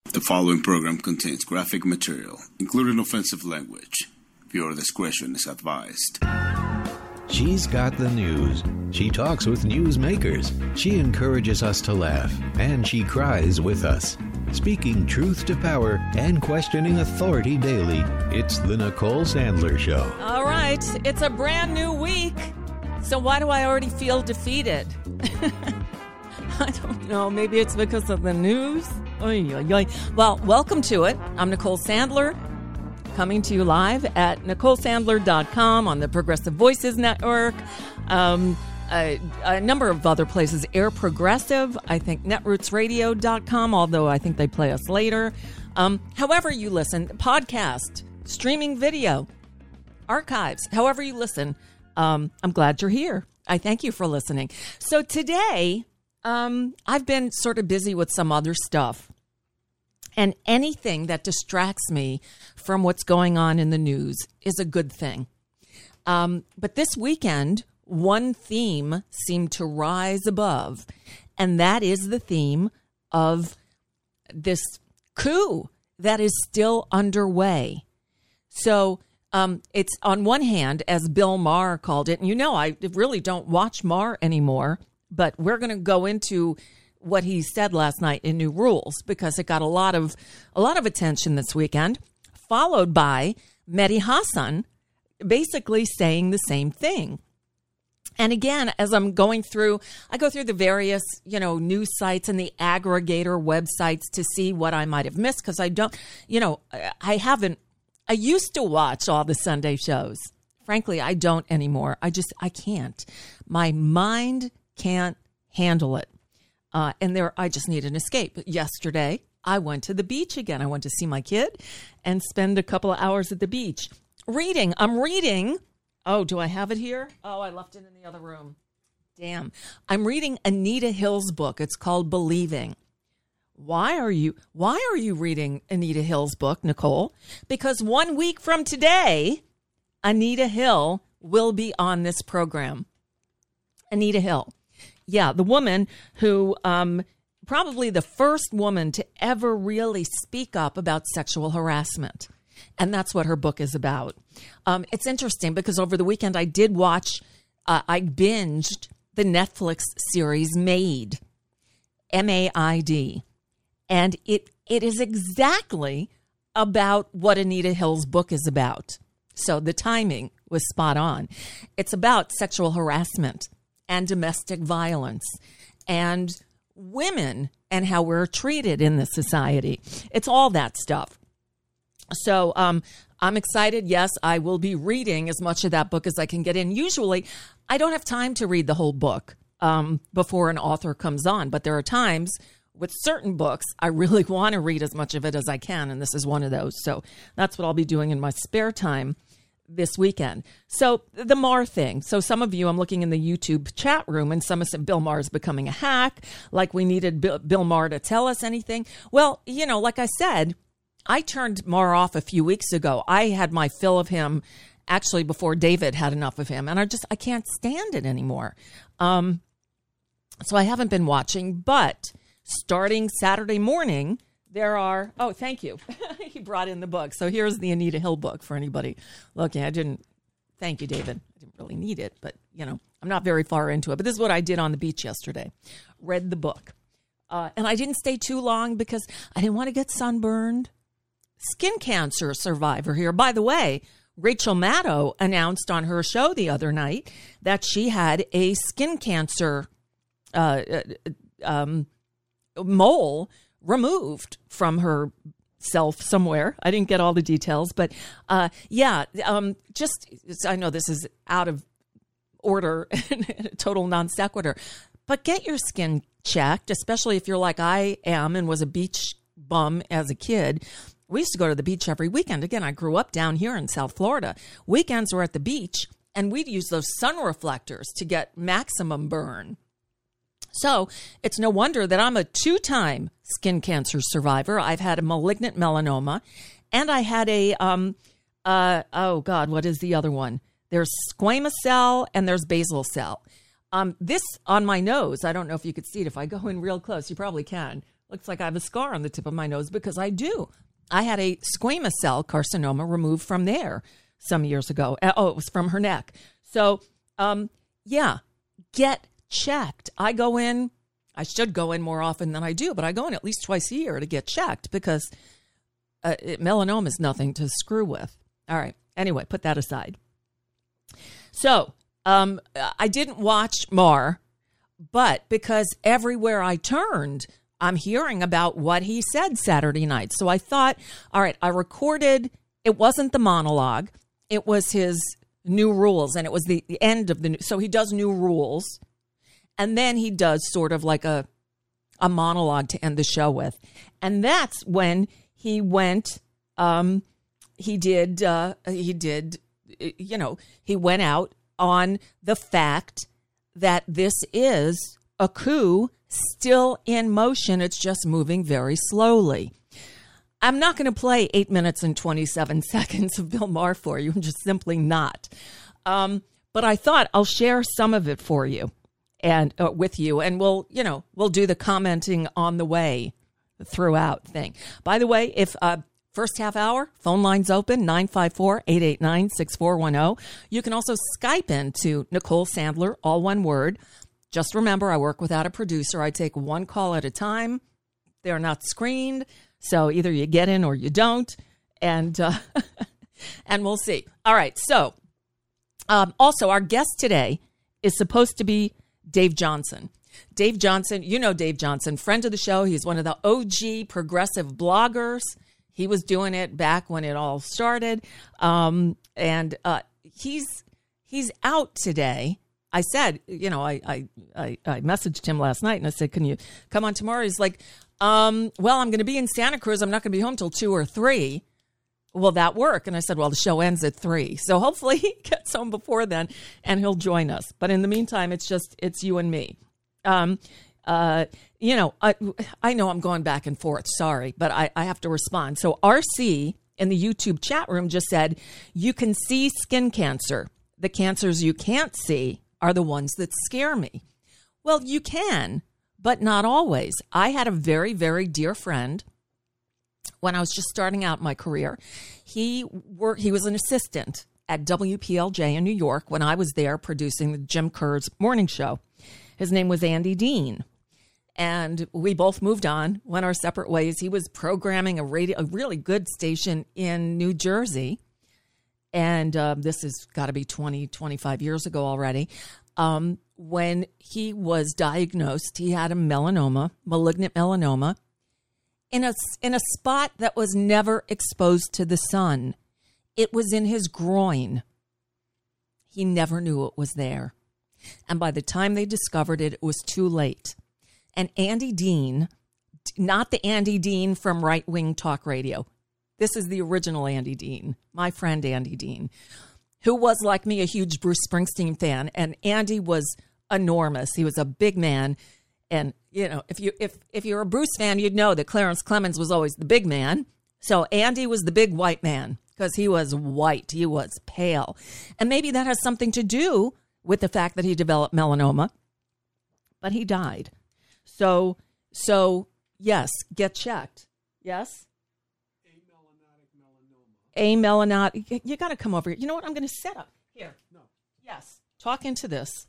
The following program contains graphic material, including offensive language. Viewer discretion is advised. She's got the news. She talks with newsmakers. She encourages us to laugh, and she cries with us. Speaking truth to power and questioning authority daily, it's the Nicole Sandler Show. All right, it's a brand new week. So why do I already feel defeated? I don't know. Maybe it's because of the news. Well, welcome to it. I'm Nicole Sandler, coming to you live at NicoleSandler.com on the Progressive Voices Network. A number of other places. Air Progressive, I think NetrootsRadio.com, although I think they play us later. However you listen, podcast, streaming video, archives, however you listen, I'm glad you're here. I thank you for listening. So today, I've been sort of busy with some other stuff. And anything that distracts me from what's going on in the news is a good thing. But this weekend, one theme seemed to rise above, and that is the theme of this coup that is still underway. So it's on one hand, as Bill Maher called it, and you know I really don't watch Maher anymore, but we're going to go into what he said last night in New Rules because it got a lot of attention this weekend, followed by Mehdi Hasan basically saying the same thing. And again, as I'm going through, I go through the various, news sites and the aggregator websites to see what I might have missed because I don't, I used to watch all the Sunday shows. Frankly, I don't anymore. I can't. My mind can't handle it. I just need an escape. Yesterday, I went to the beach again. I went to see my kid and spend a couple of hours at the beach. Reading. I'm reading. Oh, do I have it here? Oh, I left it in the other room. Damn. I'm reading Anita Hill's book. It's called Believing. Why are you reading Anita Hill's book, Nicole? Because 1 week from today, Anita Hill will be on this program. Anita Hill. Yeah, the woman who probably the first woman to ever really speak up about sexual harassment. And that's what her book is about. It's interesting because over the weekend I did watch, I binged the Netflix series Maid, M-A-I-D. And it is exactly about what Anita Hill's book is about. So the timing was spot on. It's about sexual harassment and domestic violence and women and how we're treated in this society. It's all that stuff. So I'm excited. Yes, I will be reading as much of that book as I can get in. Usually, I don't have time to read the whole book before an author comes on. But there are times with certain books, I really want to read as much of it as I can. And this is one of those. So that's what I'll be doing in my spare time this weekend. So the Maher thing. So some of you, I'm looking in the YouTube chat room and some have said Bill Maher is becoming a hack, like we needed Bill Maher to tell us anything. Well, like I said, I turned Maher off a few weeks ago. I had my fill of him actually before David had enough of him. And I can't stand it anymore. So I haven't been watching, but starting Saturday morning, there are, oh, thank you. He brought in the book. So here's the Anita Hill book for anybody looking. Thank you, David. I didn't really need it, but, I'm not very far into it. But this is what I did on the beach yesterday. Read the book. And I didn't stay too long because I didn't want to get sunburned. Skin cancer survivor here. By the way, Rachel Maddow announced on her show the other night that she had a skin cancer mole removed from herself somewhere. I didn't get all the details, but I know this is out of order, total non sequitur, but get your skin checked, especially if you're like I am and was a beach bum as a kid. We used to go to the beach every weekend. Again, I grew up down here in South Florida. Weekends were at the beach, and we'd use those sun reflectors to get maximum burn. So it's no wonder that I'm a 2-time skin cancer survivor. I've had a malignant melanoma, and I had a, what is the other one? There's squamous cell and there's basal cell. This on my nose, I don't know if you could see it. If I go in real close, you probably can. Looks like I have a scar on the tip of my nose because I do. I had a squamous cell carcinoma removed from there some years ago. Oh, it was from her neck. So, yeah, get checked. I go in. I should go in more often than I do, but I go in at least twice a year to get checked because melanoma is nothing to screw with. All right. Anyway, put that aside. So, I didn't watch Maher, but because everywhere I turned, I'm hearing about what he said Saturday night. So I thought, all right, I recorded, it wasn't the monologue, it was his new rules, and it was the end of so he does new rules, and then he does sort of like a monologue to end the show with. And that's when he went, he went out on the fact that this is a coup still in motion. It's just moving very slowly. I'm not going to play 8 minutes and 27 seconds of Bill Maher for you. I'm just simply not. But I thought I'll share some of it for you and with you, and we'll do the commenting on the way throughout thing. By the way, if first half hour, phone lines open, 954-889-6410. You can also Skype into Nicole Sandler, all one word. Just remember, I work without a producer. I take one call at a time. They're not screened, so either you get in or you don't, and and we'll see. All right, so also our guest today is supposed to be Dave Johnson. Dave Johnson, you know Dave Johnson, friend of the show. He's one of the OG progressive bloggers. He was doing it back when it all started, and he's out today. I said, I messaged him last night and I said, can you come on tomorrow? He's like, well, I'm going to be in Santa Cruz. I'm not going to be home till 2 or 3. Will that work? And I said, well, the show ends at 3. So hopefully he gets home before then and he'll join us. But in the meantime, it's you and me. I know I'm going back and forth. Sorry, but I have to respond. So RC in the YouTube chat room just said, you can see skin cancer. The cancers you can't see are the ones that scare me. Well, you can, but not always. I had a very, very dear friend when I was just starting out my career. He was an assistant at WPLJ in New York when I was there producing the Jim Kerr's morning show. His name was Andy Dean. And we both moved on, went our separate ways. He was programming a really good station in New Jersey. And this has got to be 20, 25 years ago already. When he was diagnosed, he had a malignant melanoma, in a spot that was never exposed to the sun. It was in his groin. He never knew it was there. And by the time they discovered it, it was too late. And Andy Dean, not the Andy Dean from Right Wing Talk Radio. This is the original Andy Dean, my friend Andy Dean, who was, like me, a huge Bruce Springsteen fan. And Andy was enormous. He was a big man. And, if you're a Bruce fan, you'd know that Clarence Clemens was always the big man. So Andy was the big white man because he was white. He was pale. And maybe that has something to do with the fact that he developed melanoma. But he died. So yes, get checked. Yes? Amelanotic. You got to come over here. You know what? I'm going to set up here. No. Yes. Talk into this.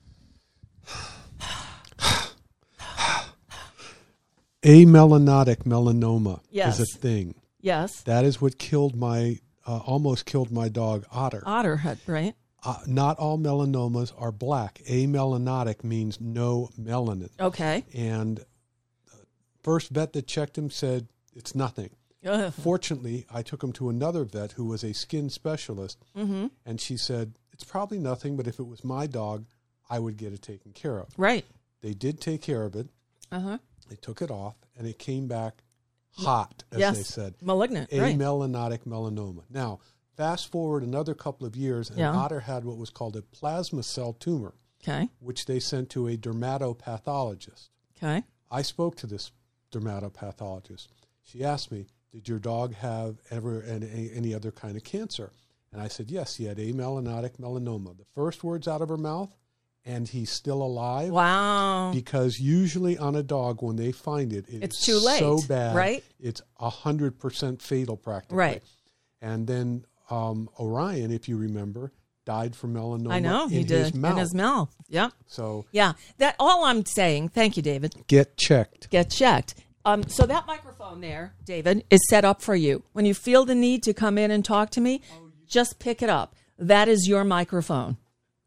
Amelanotic melanoma is a thing. Yes. That is what almost killed my dog, Otter. Otter had, right? Not all melanomas are black. Amelanotic means no melanin. Okay. And the first vet that checked him said it's nothing. Fortunately, I took him to another vet who was a skin specialist, and she said, it's probably nothing, but if it was my dog, I would get it taken care of. Right. They did take care of it. Uh-huh. They took it off, and it came back hot, as they said. Malignant, Amelanotic melanoma. Now, fast forward another couple of years, and Otter had what was called a plasma cell tumor, which they sent to a dermatopathologist. Okay. I spoke to this dermatopathologist. She asked me, did your dog have ever any other kind of cancer? And I said, yes, he had amelanotic melanoma. The first words out of her mouth, and he's still alive. Wow. Because usually on a dog, when they find it, it's too late, so bad, right? It's 100% fatal practically. Right. And then Orion, if you remember, died from melanoma. I know he did in his mouth. Yep. So yeah, that all I'm saying. Thank you, David. Get checked. Get checked. So that microphone there, David, is set up for you. When you feel the need to come in and talk to me, just pick it up. That is your microphone.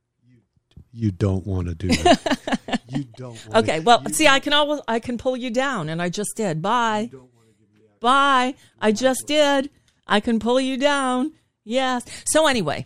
You don't want to do that. You don't want okay, to. well, see, I can pull you down, and I just did. Bye. Bye. I just did. I can pull you down. Yes. So anyway,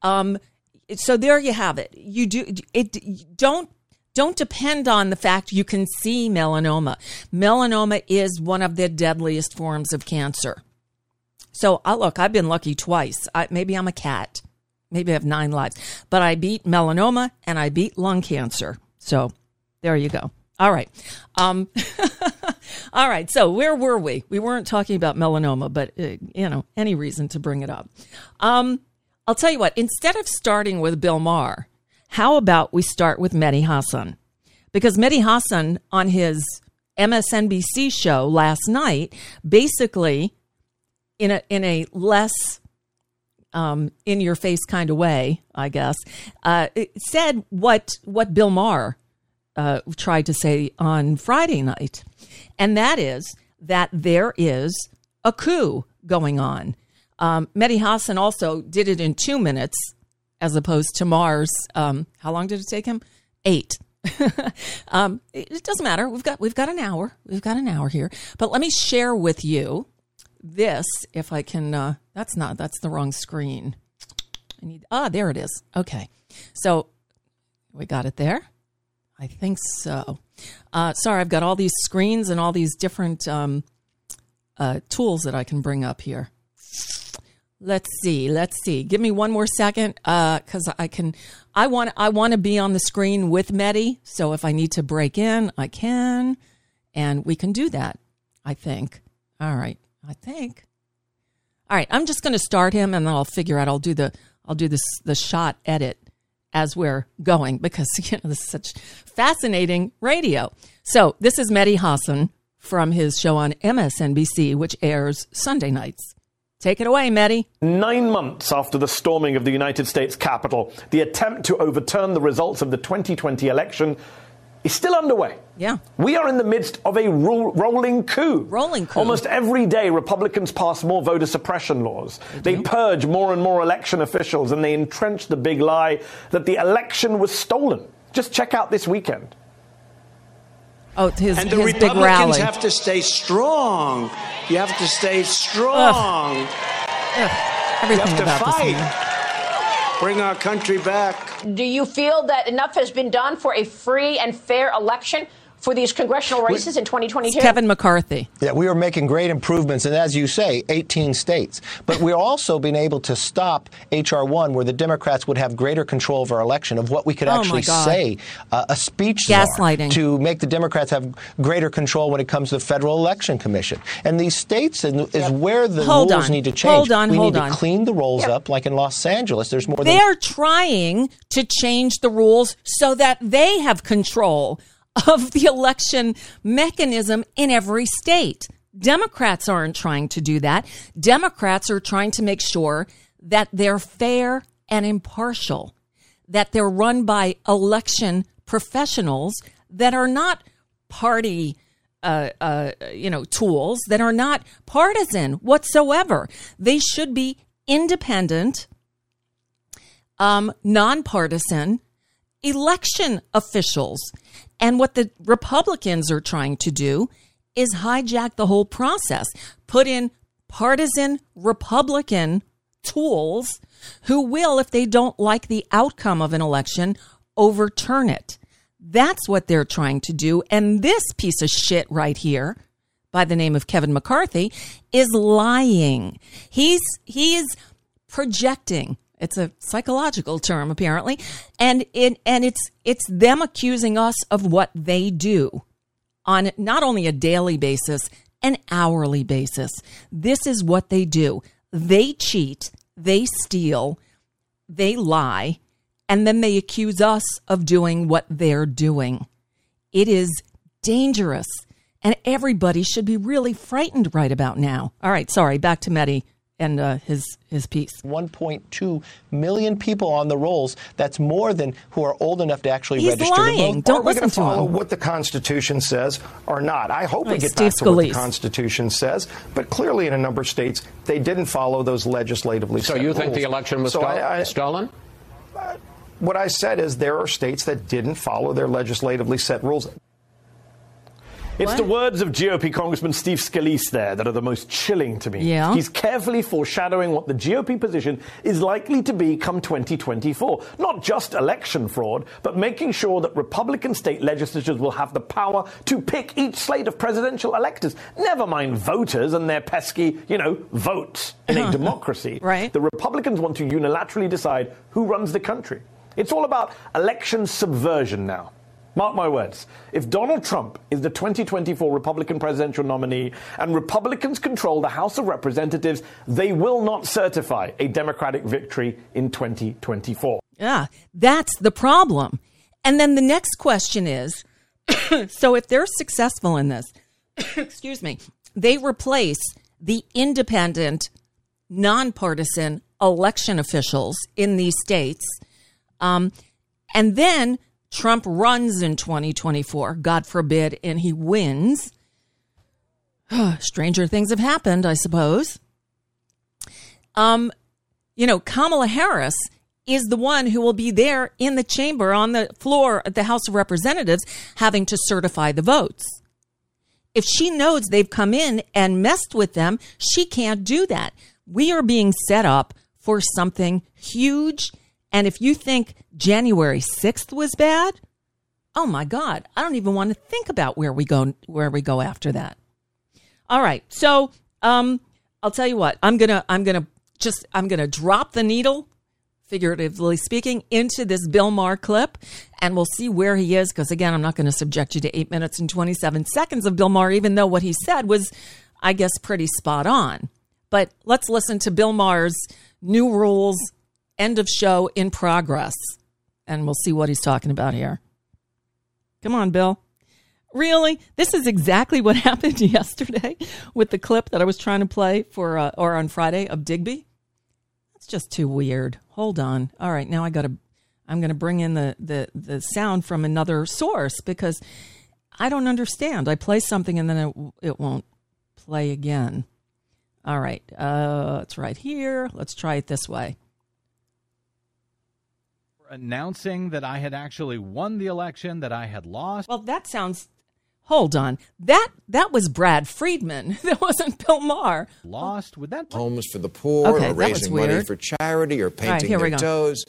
so there you have it. You do it. Don't depend on the fact you can see melanoma. Melanoma is one of the deadliest forms of cancer. So look, I've been lucky twice. Maybe I'm a cat. Maybe I have 9 lives. But I beat melanoma and I beat lung cancer. So there you go. All right. All right. So where were we? We weren't talking about melanoma, but, any reason to bring it up. I'll tell you what. Instead of starting with Bill Maher, how about we start with Mehdi Hasan? Because Mehdi Hasan on his MSNBC show last night, basically in a less in your face kind of way, I guess, it said what Bill Maher tried to say on Friday night. And that is that there is a coup going on. Mehdi Hasan also did it in 2 minutes as opposed to Maher's. How long did it take him? 8. It doesn't matter. We've got an hour. We've got an hour here. But let me share with you this, if I can. That's the wrong screen. There it is. Okay. So we got it there. I think so. Sorry, I've got all these screens and all these different tools that I can bring up here. Let's see. Give me one more second, because I want to be on the screen with Mehdi. So if I need to break in, I can, and we can do that. I think. All right. All right. I'm just going to start him, and then I'll figure out. I'll do the shot edit as we're going, because this is such fascinating radio. So this is Mehdi Hasan from his show on MSNBC, which airs Sunday nights. Take it away, Mehdi. 9 months after the storming of the United States Capitol, the attempt to overturn the results of the 2020 election is still underway. Yeah. We are in the midst of a rolling coup. Rolling coup. Almost every day, Republicans pass more voter suppression laws. They purge more and more election officials, and they entrench the big lie that the election was stolen. Just check out this weekend. Oh, his and the his Republicans big rally. have to stay strong. You have to stay strong. Everything you have to about fight. This Bring our country back. Do you feel that enough has been done for a free and fair election for these congressional races in 2022? It's Kevin McCarthy. Yeah, we are making great improvements, and as you say, 18 states. But we're also been able to stop H.R. 1, where the Democrats would have greater control of our election, of what we could actually say, a speech gaslighting, to make the Democrats have greater control when it comes to the Federal Election Commission. And these states is where the rules need to change. We need to clean the rolls up, like in Los Angeles. There's more. They're trying to change the rules so that they have control of the election mechanism in every state. Democrats aren't trying to do that. Democrats are trying to make sure that they're fair and impartial, that they're run by election professionals that are not party tools, that are not partisan whatsoever. They should be independent, nonpartisan election officials. And what the Republicans are trying to do is hijack the whole process, put in partisan Republican tools who will, if they don't like the outcome of an election, overturn it. That's what they're trying to do. And this piece of shit right here, by the name of Kevin McCarthy, is lying. He is projecting. It's a psychological term, apparently, and it's them accusing us of what they do on not only a daily basis, an hourly basis. This is what they do. They cheat, they steal, they lie, and then they accuse us of doing what they're doing. It is dangerous, and everybody should be really frightened right about now. All right, sorry, back to Mehdi and his piece. 1.2 million people on the rolls. That's more than who are old enough to actually register lying. to vote. Don't listen to follow him. what the Constitution says or not. I hope we get Steve back to what the Scalise. Constitution says, but clearly in a number of states, they didn't follow those legislatively set So you think rules. the election was stolen? What I said is there are states that didn't follow their legislatively set rules. It's the words of GOP Congressman Steve Scalise there that are the most chilling to me. Yeah. He's carefully foreshadowing what the GOP position is likely to be come 2024. Not just election fraud, but making sure that Republican state legislatures will have the power to pick each slate of presidential electors. Never mind voters and their pesky, votes in a democracy. Right. The Republicans want to unilaterally decide who runs the country. It's all about election subversion now. Mark my words. If Donald Trump is the 2024 Republican presidential nominee and Republicans control the House of Representatives, they will not certify a Democratic victory in 2024. Yeah, that's the problem. And then the next question is, so if they're successful in this, excuse me, they replace the independent, nonpartisan election officials in these states, and then Trump runs in 2024, God forbid, and he wins. Stranger things have happened, I suppose. Kamala Harris is the one who will be there in the chamber on the floor at the House of Representatives having to certify the votes. If she knows they've come in and messed with them, she can't do that. We are being set up for something huge. And if you think January 6th was bad, oh my God, I don't even want to think about where we go after that. All right. So, I'll tell you what, I'm going to drop the needle, figuratively speaking, into this Bill Maher clip, and we'll see where he is. Because again, I'm not going to subject you to 8 minutes and 27 seconds of Bill Maher, even though what he said was, I guess, pretty spot on. But let's listen to Bill Maher's new rules, end of show in progress, and we'll see what he's talking about here. Come on, Bill. Really? This is exactly what happened yesterday with the clip that I was trying to play or on Friday of Digby. That's just too weird. Hold on. All right, now I'm going to bring in the sound from another source because I don't understand. I play something and then it won't play again. All right, it's right here. Let's try it this way. Announcing that I had actually won the election, that I had lost. Well, that sounds... Hold on. That was Brad Friedman. That wasn't Bill Maher. Lost? Would that... Homes for the poor, okay, or raising money for charity, or painting their toes.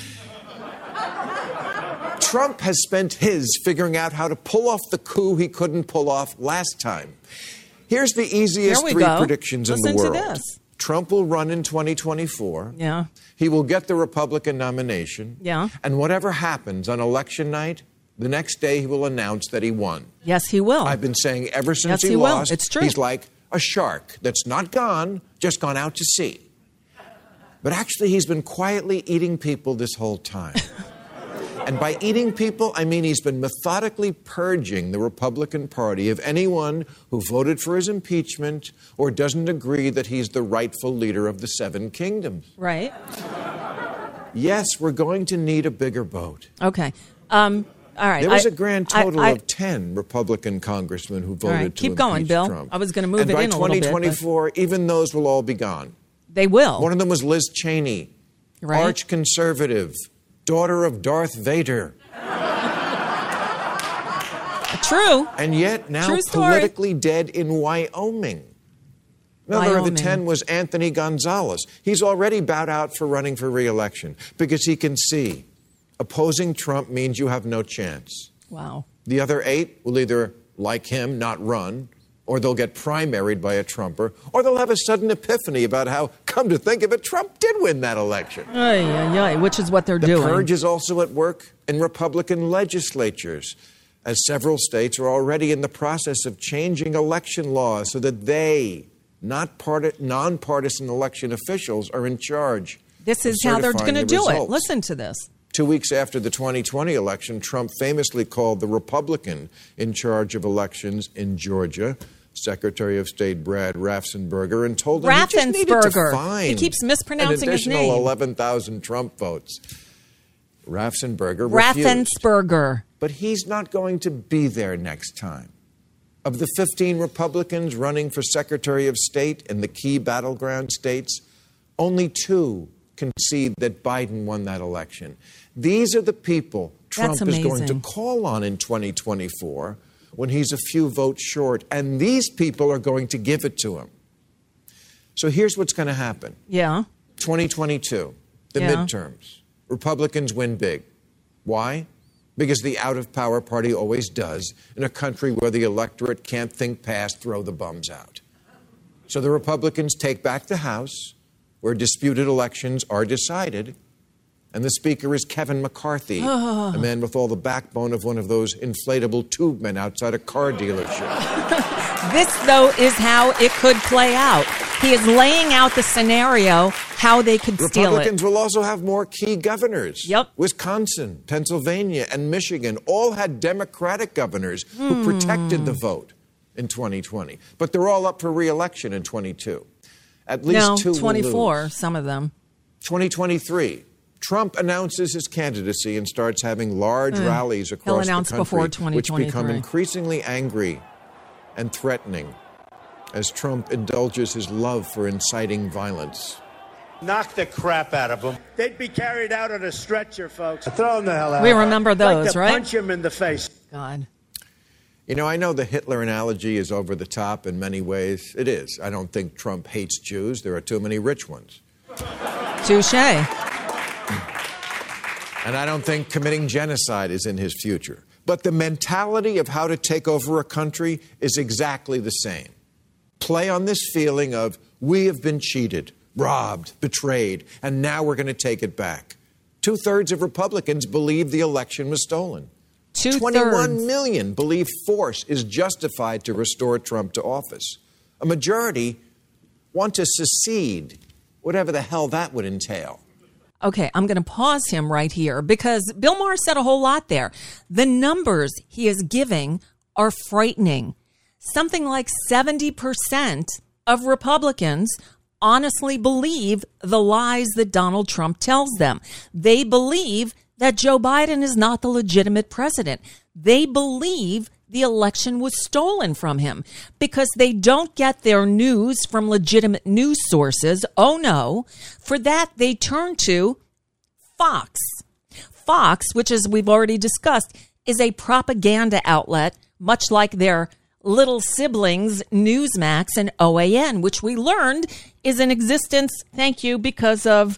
Trump has spent his figuring out how to pull off the coup he couldn't pull off last time. Here's the easiest three predictions in the world. Listen to this. Trump will run in 2024. Yeah. He will get the Republican nomination. Yeah. And whatever happens on election night, the next day he will announce that he won. Yes, he will. I've been saying ever since he lost, it's true. He's like a shark that's not gone, just gone out to sea. But actually, he's been quietly eating people this whole time. And by eating people, I mean he's been methodically purging the Republican Party of anyone who voted for his impeachment or doesn't agree that he's the rightful leader of the Seven Kingdoms. Right. Yes, we're going to need a bigger boat. Okay. All right. There was a grand total of 10 Republican congressmen who voted to keep going, impeach Bill. Trump. I was going to move and it in a little bit. by 2024, even those will all be gone. They will. One of them was Liz Cheney, arch-conservative, daughter of Darth Vader. True. And yet now politically dead in Wyoming. Another of the 10 was Anthony Gonzalez. He's already bowed out for running for re-election because he can see opposing Trump means you have no chance. Wow. The other 8 will either, like him, not run, or they'll get primaried by a Trumper, or they'll have a sudden epiphany about how, come to think of it, Trump did win that election. Which is what they're doing. The purge is also at work in Republican legislatures, as several states are already in the process of changing election laws so that they, nonpartisan election officials, are in charge. This is how they're going to do it. Listen to this. 2 weeks after the 2020 election, Trump famously called the Republican in charge of elections in Georgia, Secretary of State Brad Raffensperger, and told him he just needed to find he keeps mispronouncing his name. An additional 11,000 Trump votes. Raffensperger refused. But he's not going to be there next time. Of the 15 Republicans running for Secretary of State in the key battleground states, only 2 concede that Biden won that election. These are the people Trump is going to call on in 2024 when he's a few votes short, and these people are going to give it to him. So here's what's going to happen. 2022, the midterms. Republicans win big. Why? Because the out-of-power party always does in a country where the electorate can't think past throw the bums out. So the Republicans take back the House, where disputed elections are decided, and the Speaker is Kevin McCarthy, a man with all the backbone of one of those inflatable tube men outside a car dealership. This, though, is how it could play out. He is laying out the scenario, how they could steal it. Republicans will also have more key governors. Yep. Wisconsin, Pennsylvania, and Michigan all had Democratic governors who protected the vote in 2020. But they're all up for re-election in 22. At least 2 will 24, lose. some of them. 2023. Trump announces his candidacy and starts having large rallies across the country, before 2023. which become increasingly angry and threatening as Trump indulges his love for inciting violence. Knock the crap out of them. They'd be carried out on a stretcher, folks. Throw them the hell out. We remember those, like to right? Punch him in the face. God. You know, I know the Hitler analogy is over the top in many ways. It is. I don't think Trump hates Jews. There are too many rich ones. Touché. And I don't think committing genocide is in his future. But the mentality of how to take over a country is exactly the same. Play on this feeling of, we have been cheated, robbed, betrayed, and now we're going to take it back. 2/3 of Republicans believe the election was stolen. 21 million believe force is justified to restore Trump to office. A majority want to secede, whatever the hell that would entail. Okay, I'm going to pause him right here because Bill Maher said a whole lot there. The numbers he is giving are frightening. Something like 70% of Republicans honestly believe the lies that Donald Trump tells them. They believe that Joe Biden is not the legitimate president. They believe the election was stolen from him because they don't get their news from legitimate news sources. Oh, no. For that, they turn to Fox. Fox, which, as we've already discussed, is a propaganda outlet, much like their little siblings, Newsmax and OAN, which we learned is in existence, thank you, because of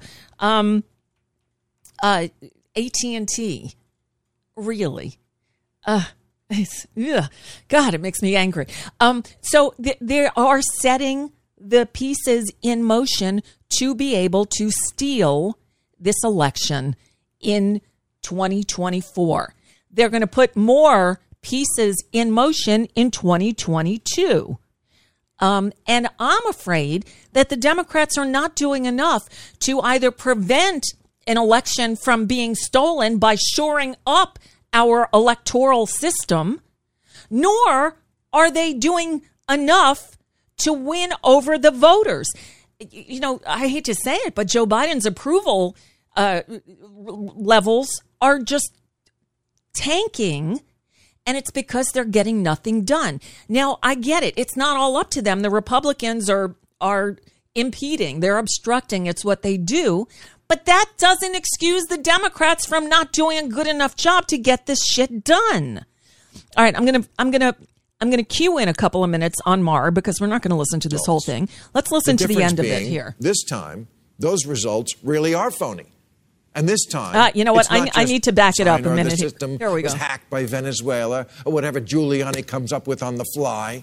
AT&T. Really. God, it makes me angry. So they are setting the pieces in motion to be able to steal this election in 2024. They're going to put more pieces in motion in 2022. And I'm afraid that the Democrats are not doing enough to either prevent an election from being stolen by shoring up our electoral system, nor are they doing enough to win over the voters. You know, I hate to say it, but Joe Biden's approval levels are just tanking, and it's because they're getting nothing done. Now, I get it. It's not all up to them. The Republicans are impeding. They're obstructing. It's what they do. But that doesn't excuse the Democrats from not doing a good enough job to get this shit done. All right, I'm gonna cue in a couple of minutes on Maher because we're not going to listen to this whole thing. Let's listen to the end of it here. This time, those results really are phony. And this time, you know what? I need to back it up a minute. The system here we go. was hacked by Venezuela or whatever Giuliani comes up with on the fly.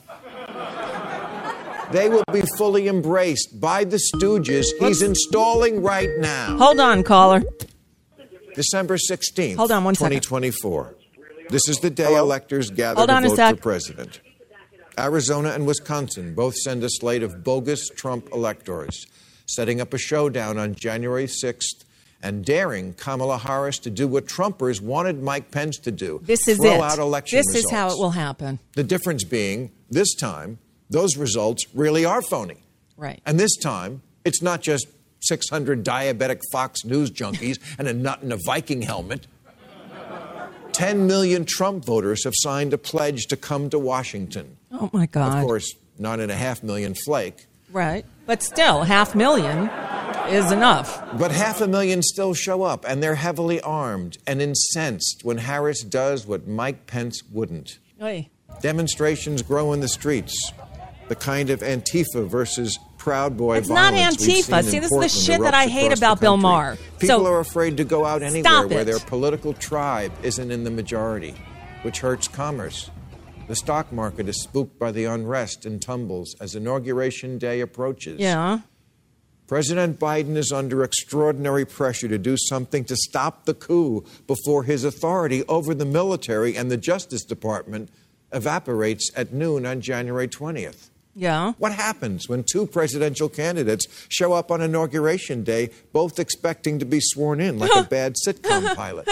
They will be fully embraced by the stooges he's installing right now. Hold on, caller. December 16th, Hold on one 2024. Second. This is the day electors gather to vote for president. Arizona and Wisconsin both send a slate of bogus Trump electors, setting up a showdown on January 6th and daring Kamala Harris to do what Trumpers wanted Mike Pence to do. This is throw it. out election results. This is how it will happen. The difference being, this time, those results really are phony. Right. And this time, it's not just 600 diabetic Fox News junkies and a nut in a Viking helmet. 10 million Trump voters have signed a pledge to come to Washington. Oh, my God. Of course, 9.5 million flake. Right. But still, 500,000 is enough. But 500,000 still show up, and they're heavily armed and incensed when Harris does what Mike Pence wouldn't. Oy. Demonstrations grow in the streets. The kind of Antifa versus Proud Boy it's not Antifa. See, this is the shit that I hate about Bill Maher. People are afraid to go out anywhere where their political tribe isn't in the majority, which hurts commerce. The stock market is spooked by the unrest and tumbles as Inauguration Day approaches. Yeah. President Biden is under extraordinary pressure to do something to stop the coup before his authority over the military and the Justice Department evaporates at noon on January 20th. Yeah. What happens when two presidential candidates show up on Inauguration Day, both expecting to be sworn in like a bad sitcom pilot?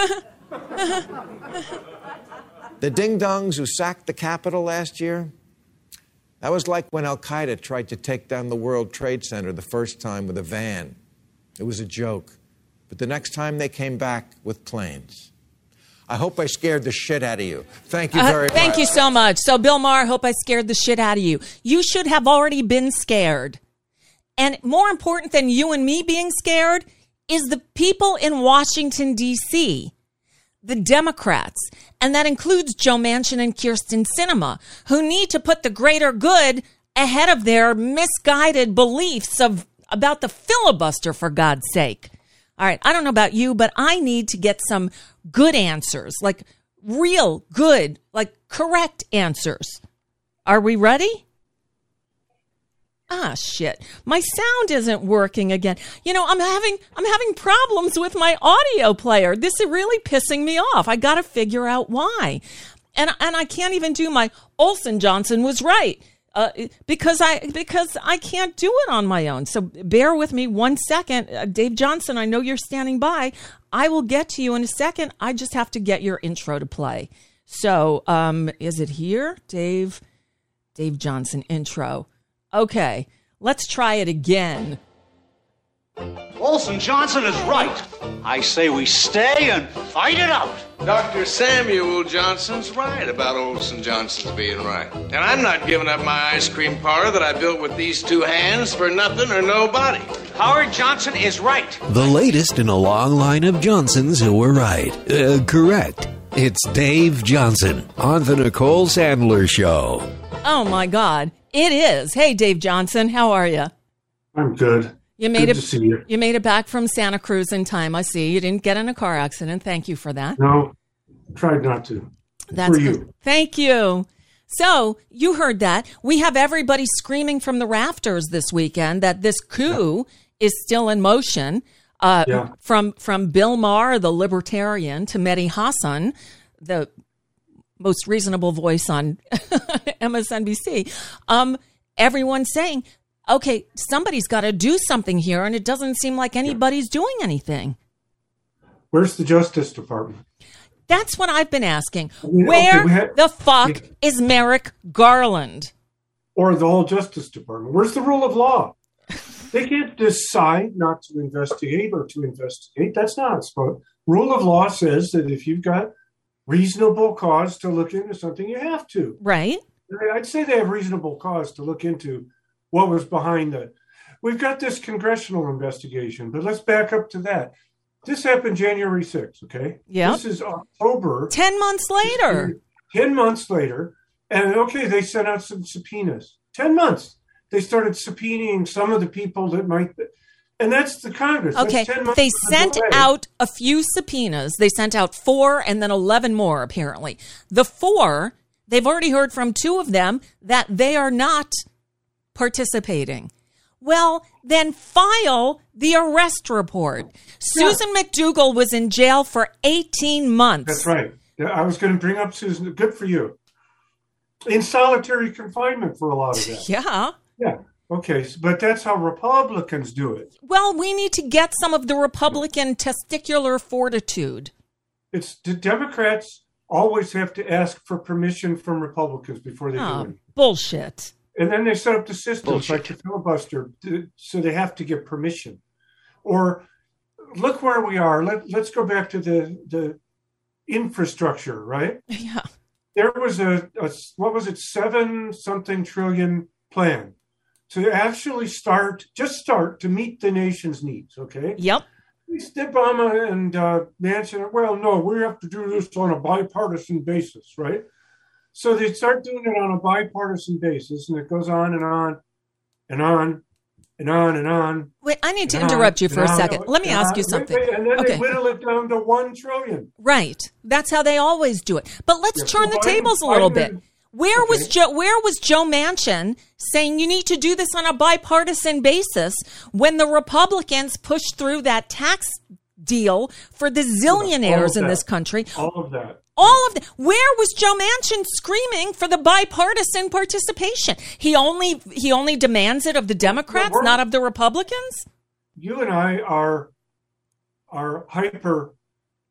The ding-dongs who sacked the Capitol last year, that was like when Al-Qaeda tried to take down the World Trade Center the first time with a van. It was a joke. But the next time they came back with planes. I hope I scared the shit out of you. Thank you very much. Thank you so much. So, Bill Maher, hope I scared the shit out of you. You should have already been scared. And more important than you and me being scared is the people in Washington, D.C., the Democrats, and that includes Joe Manchin and Kyrsten Sinema, who need to put the greater good ahead of their misguided beliefs about the filibuster, for God's sake. All right, I don't know about you, but I need to get some good answers, like real good, like correct answers. Are we ready? Ah, shit. My sound isn't working again. You know, I'm having problems with my audio player. This is really pissing me off. I got to figure out why. And I can't even do my Olsen Johnson was right. Because I can't do it on my own. So bear with me 1 second. Dave Johnson, I know you're standing by. I will get to you in a second. I just have to get your intro to play. So, is it here? Dave Johnson intro. Okay, let's try it again. Olsen Johnson is right. I say we stay and fight it out. Dr. Samuel Johnson's right about Olsen Johnson's being right. And I'm not giving up my ice cream parlor that I built with these two hands for nothing or nobody. Howard Johnson is right. The latest in a long line of Johnsons who were right. Correct. It's Dave Johnson on the Nicole Sandler Show. Oh, my God. It is. Hey, Dave Johnson, how are you? I'm good. You made Good to see you. You made it back from Santa Cruz in time. I see. You didn't get in a car accident. Thank you for that. No, tried not to. That's for you. good. Thank you. So you heard that. We have everybody screaming from the rafters this weekend that this coup is still in motion. From Bill Maher, the libertarian, to Mehdi Hasan, the most reasonable voice on MSNBC. Everyone's saying, okay, somebody's got to do something here, and it doesn't seem like anybody's doing anything. Where's the Justice Department? That's what I've been asking. Where the fuck is Merrick Garland? Or the whole Justice Department? Where's the rule of law? They can't decide not to investigate or to investigate. That's not supposed. Rule of law says that if you've got reasonable cause to look into something, you have to. Right. I'd say they have reasonable cause to look into what was behind it. We've got this congressional investigation, but let's back up to that. This happened January 6th, okay? Yeah. This is October. 10 months later. 10 months later. And, okay, they sent out some subpoenas. 10 months. They started subpoenaing some of the people that might be. And that's the Congress. Okay, they sent out a few subpoenas. They sent out 4 and then 11 more, apparently. The 4, they've already heard from 2 of them that they are not participating. Well, then file the arrest report. Susan McDougal was in jail for 18 months. That's right. I was going to bring up Susan. Good for you. In solitary confinement for a lot of that. Yeah. Yeah. Okay, but that's how Republicans do it. Well, we need to get some of the Republican testicular fortitude. It's the Democrats always have to ask for permission from Republicans before they do it. Bullshit. And then they set up the systems like the filibuster, so they have to get permission. Or look where we are. Let's go back to the infrastructure, right? Yeah. There was a what was it, 7-something trillion plan to actually start to meet the nation's needs, okay? Yep. Obama and Manchin, well, no, we have to do this on a bipartisan basis, right? So they start doing it on a bipartisan basis, and it goes on and on and on and on and on. Wait, I need to interrupt you for a second. Let me ask you something. And then they whittle it down to 1 trillion. Right. That's how they always do it. But let's turn the tables a little bit. Where was Joe Manchin saying you need to do this on a bipartisan basis when the Republicans pushed through that tax deal for the zillionaires in this country? All of that. Where was Joe Manchin screaming for the bipartisan participation? He only demands it of the Democrats, not of the Republicans? You and I are hyper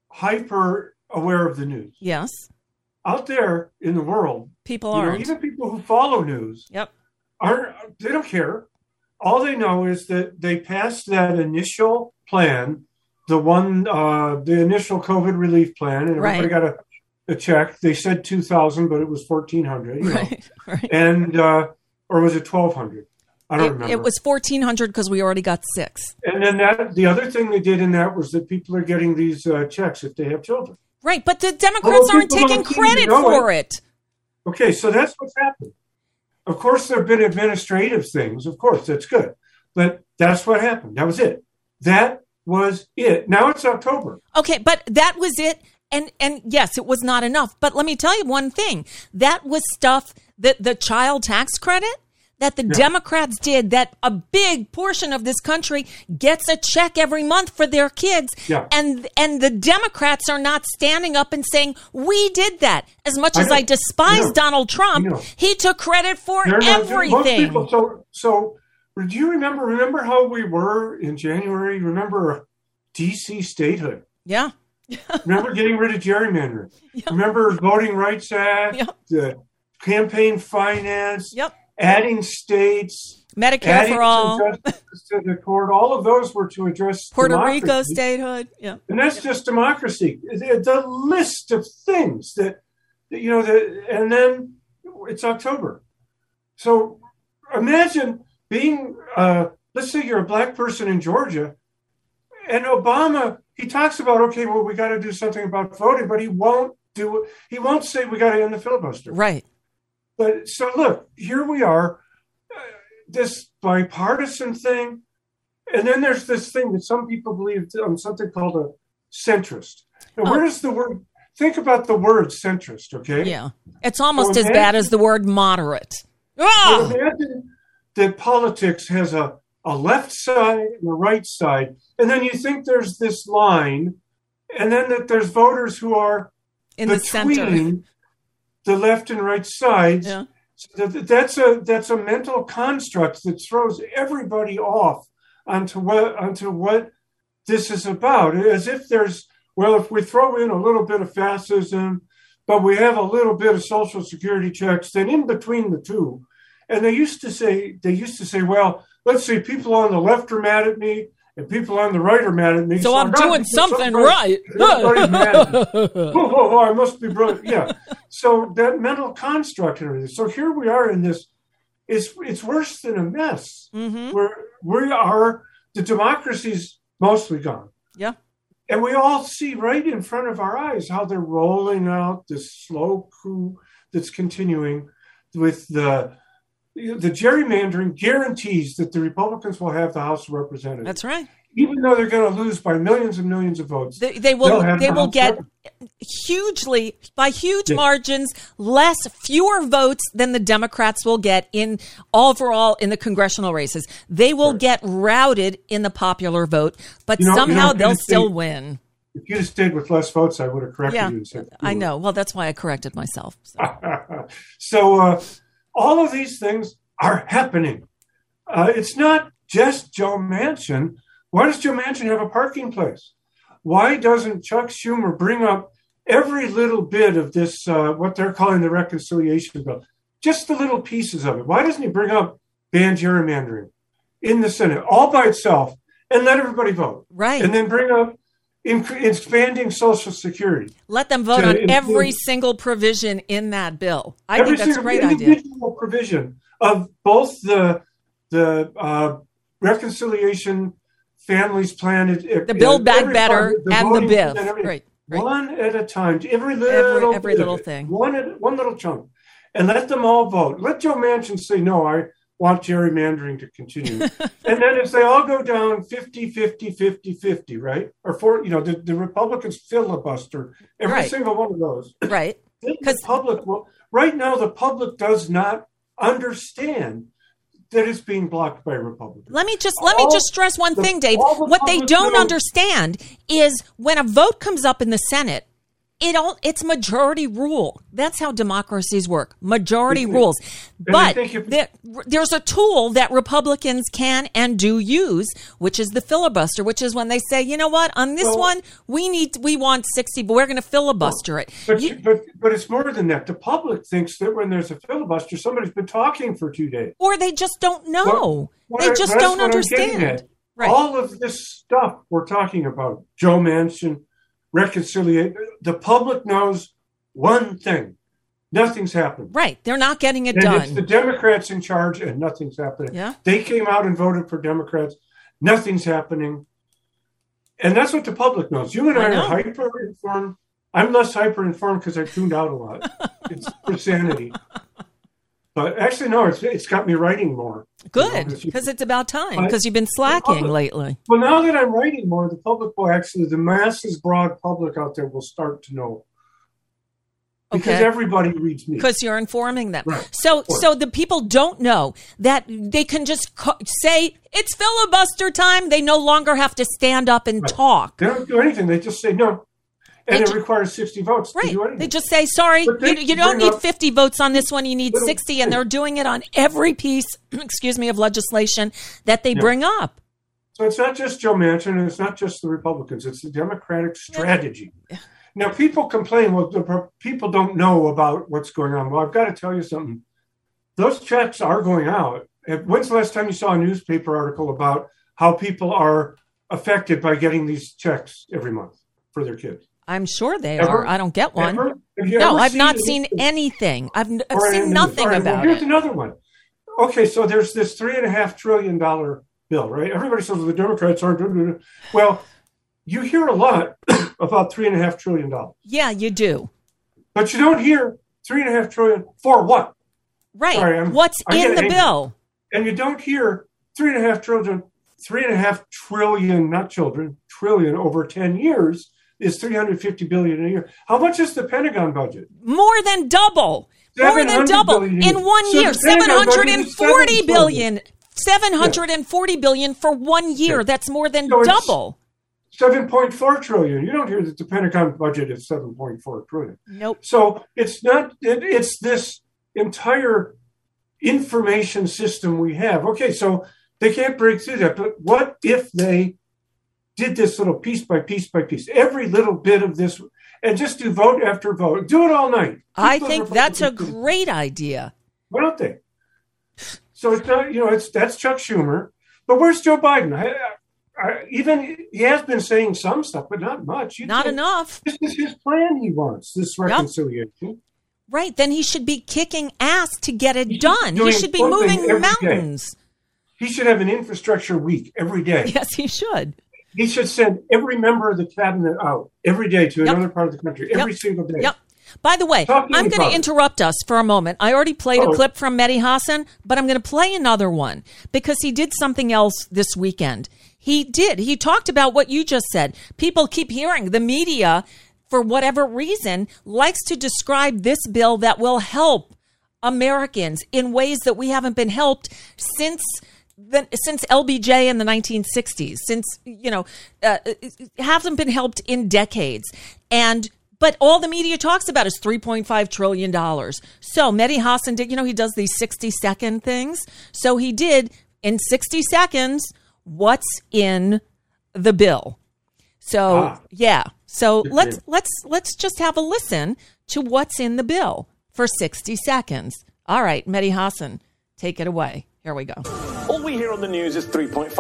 aware of the news. Yes. Out there in the world, people aren't. Even people who follow news, they don't care. All they know is that they passed that initial plan, the initial COVID relief plan, and everybody got a check. They said 2,000, but it was 1,400. Right. And or was it 1,200? I don't remember. It was 1,400 because we already got 6. And then the other thing they did in that was that people are getting these checks if they have children. Right, but the Democrats aren't taking credit for it. Okay, so that's what's happened. Of course, there have been administrative things. Of course, that's good. But that's what happened. That was it. That was it. Now it's October. Okay, but that was it. And yes, it was not enough. But let me tell you one thing. That was stuff that the child tax credit that the Democrats did, that a big portion of this country gets a check every month for their kids. Yeah. And the Democrats are not standing up and saying, we did that. As much as I despise Donald Trump, he took credit for everything. Most people, so do you remember how we were in January? Remember D.C. statehood? Yeah. Remember getting rid of gerrymandering? Yep. Remember Voting Rights Act, the campaign finance, adding states, Medicare for all, to the court. All of those were to address Puerto democracy. Rico statehood. Yeah, and that's just democracy. The list of things that and then it's October. So imagine being, let's say you're a black person in Georgia, and Obama. He talks about, okay, well, we got to do something about voting, but he won't do it. He won't say we got to end the filibuster. Right. But so look, here we are, this bipartisan thing. And then there's this thing that some people believe something called a centrist. Now, where does the word, think about the word centrist, okay? Yeah. It's almost as bad as the word moderate. So imagine that politics has a left side and a right side. And then you think there's this line, and then that there's voters who are in the center, the left and right sides. Yeah. So that's a mental construct that throws everybody off onto what this is about. As if there's, well, if we throw in a little bit of fascism, but we have a little bit of Social Security checks, then in between the two. And they used to say, well, let's say people on the left are mad at me and people on the right are mad at me. So I'm doing something right. Everybody's mad at me. Oh, I must be brilliant. Yeah. So that mental construct and everything. So here we are in this, it's worse than a mess. Mm-hmm. The democracy's mostly gone. Yeah. And we all see right in front of our eyes how they're rolling out this slow coup that's continuing with the gerrymandering guarantees that the Republicans will have the House of Representatives. That's right. Even though they're going to lose by millions and millions of votes. They will get by huge margins, fewer votes than the Democrats will get overall in the congressional races. They will get routed in the popular vote, but somehow they'll still win. If you'd have stayed with less votes, I would have corrected you. And said, I know. Well, that's why I corrected myself. So all of these things are happening. it's not just Joe Manchin. Why does Joe Manchin have a parking place? Why doesn't Chuck Schumer bring up every little bit of this, what they're calling the reconciliation bill, just the little pieces of it? Why doesn't he bring up ban gerrymandering in the Senate all by itself and let everybody vote? Right. And then bring up expanding Social Security. Let them vote on every single provision in that bill. I think that's a great idea. Every single provision of both the reconciliation, families plan, the Build Back Better, and the BIF. Right. One at a time, every little thing, one little chunk, and let them all vote. Let Joe Manchin say, no, I want gerrymandering to continue. And then as they all go down 50, right? Or the Republicans filibuster every single one of those. Right. Because right now the public does not understand that it's being blocked by Republicans. Let me just stress one thing, Dave. What they don't understand is when a vote comes up in the Senate, it's majority rule. That's how democracies work. Majority rules. But there's a tool that Republicans can and do use, which is the filibuster, which is when they say, you know what, on this one, we want 60, but we're going to filibuster it. But it's more than that. The public thinks that when there's a filibuster, somebody's been talking for 2 days. Or they just don't know. They just don't understand. Right. All of this stuff we're talking about, Joe Manchin, reconciliate. The public knows one thing: nothing's happened. Right, they're not getting it done. It's the Democrats in charge, and nothing's happening. Yeah, they came out and voted for Democrats. Nothing's happening, and that's what the public knows. You and I are hyper informed. I'm less hyper informed because I tuned out a lot. It's for sanity. But actually, no, it's got me writing more. Good, because it's about time, because you've been slacking lately. Well, now that I'm writing more, the public will actually, the masses, broad public out there will start to know. Because everybody reads me. Because you're informing them. Right. So the people don't know that they can just say, it's filibuster time. They no longer have to stand up and talk. They don't do anything. They just say no. And it requires 60 votes to do anything. They just say, sorry, you don't need 50 votes on this one. You need 60. And they're doing it on every piece, of legislation that they bring up. So it's not just Joe Manchin, and it's not just the Republicans. It's the Democratic strategy. Yeah. Now, people complain, well, the people don't know about what's going on. Well, I've got to tell you something. Those checks are going out. When's the last time you saw a newspaper article about how people are affected by getting these checks every month for their kids? I'm sure they are. I don't get one. No, I've not seen anything. I've seen nothing about it. Here's another one. Okay, so there's this $3.5 trillion bill, right? Everybody says the Democrats aren't. Well, you hear a lot about $3.5 trillion. Yeah, you do. But you don't hear $3.5 trillion for what? Right. Sorry, what's in the bill? And you don't hear $3.5 trillion, not children, trillion over 10 years. Is $350 billion a year. How much is the Pentagon budget? More than double. More than double in 1 year. $740 billion. $740 billion for 1 year. Yeah. That's more than double. $7.4 trillion. You don't hear that the Pentagon budget is $7.4 trillion. Nope. So it's not. It's this entire information system we have. Okay, so they can't break through that. But what if they did this little piece by piece by piece, every little bit of this, and just do vote after vote. Do it all night. I think that's a great idea. Why don't they? So it's not, that's Chuck Schumer. But where's Joe Biden? Even he has been saying some stuff, but not much. Not enough. This is his plan he wants, this reconciliation. Yep. Right. Then he should be kicking ass to get it done. He should be moving mountains. He should have an infrastructure week every day. Yes, he should. He should send every member of the cabinet out every day to another part of the country, every single day. Yep. By the way, I'm going to interrupt us for a moment. I already played a clip from Mehdi Hasan, but I'm going to play another one because he did something else this weekend. He talked about what you just said. People keep hearing the media, for whatever reason, likes to describe this bill that will help Americans in ways that we haven't been helped since LBJ in the 1960s, hasn't been helped in decades. But all the media talks about is $3.5 trillion. So Mehdi Hasan did, he does these 60-second things. So he did in 60 seconds what's in the bill. So So let's just have a listen to what's in the bill for 60 seconds. All right, Mehdi Hasan, take it away. Here we go. All we hear on the news is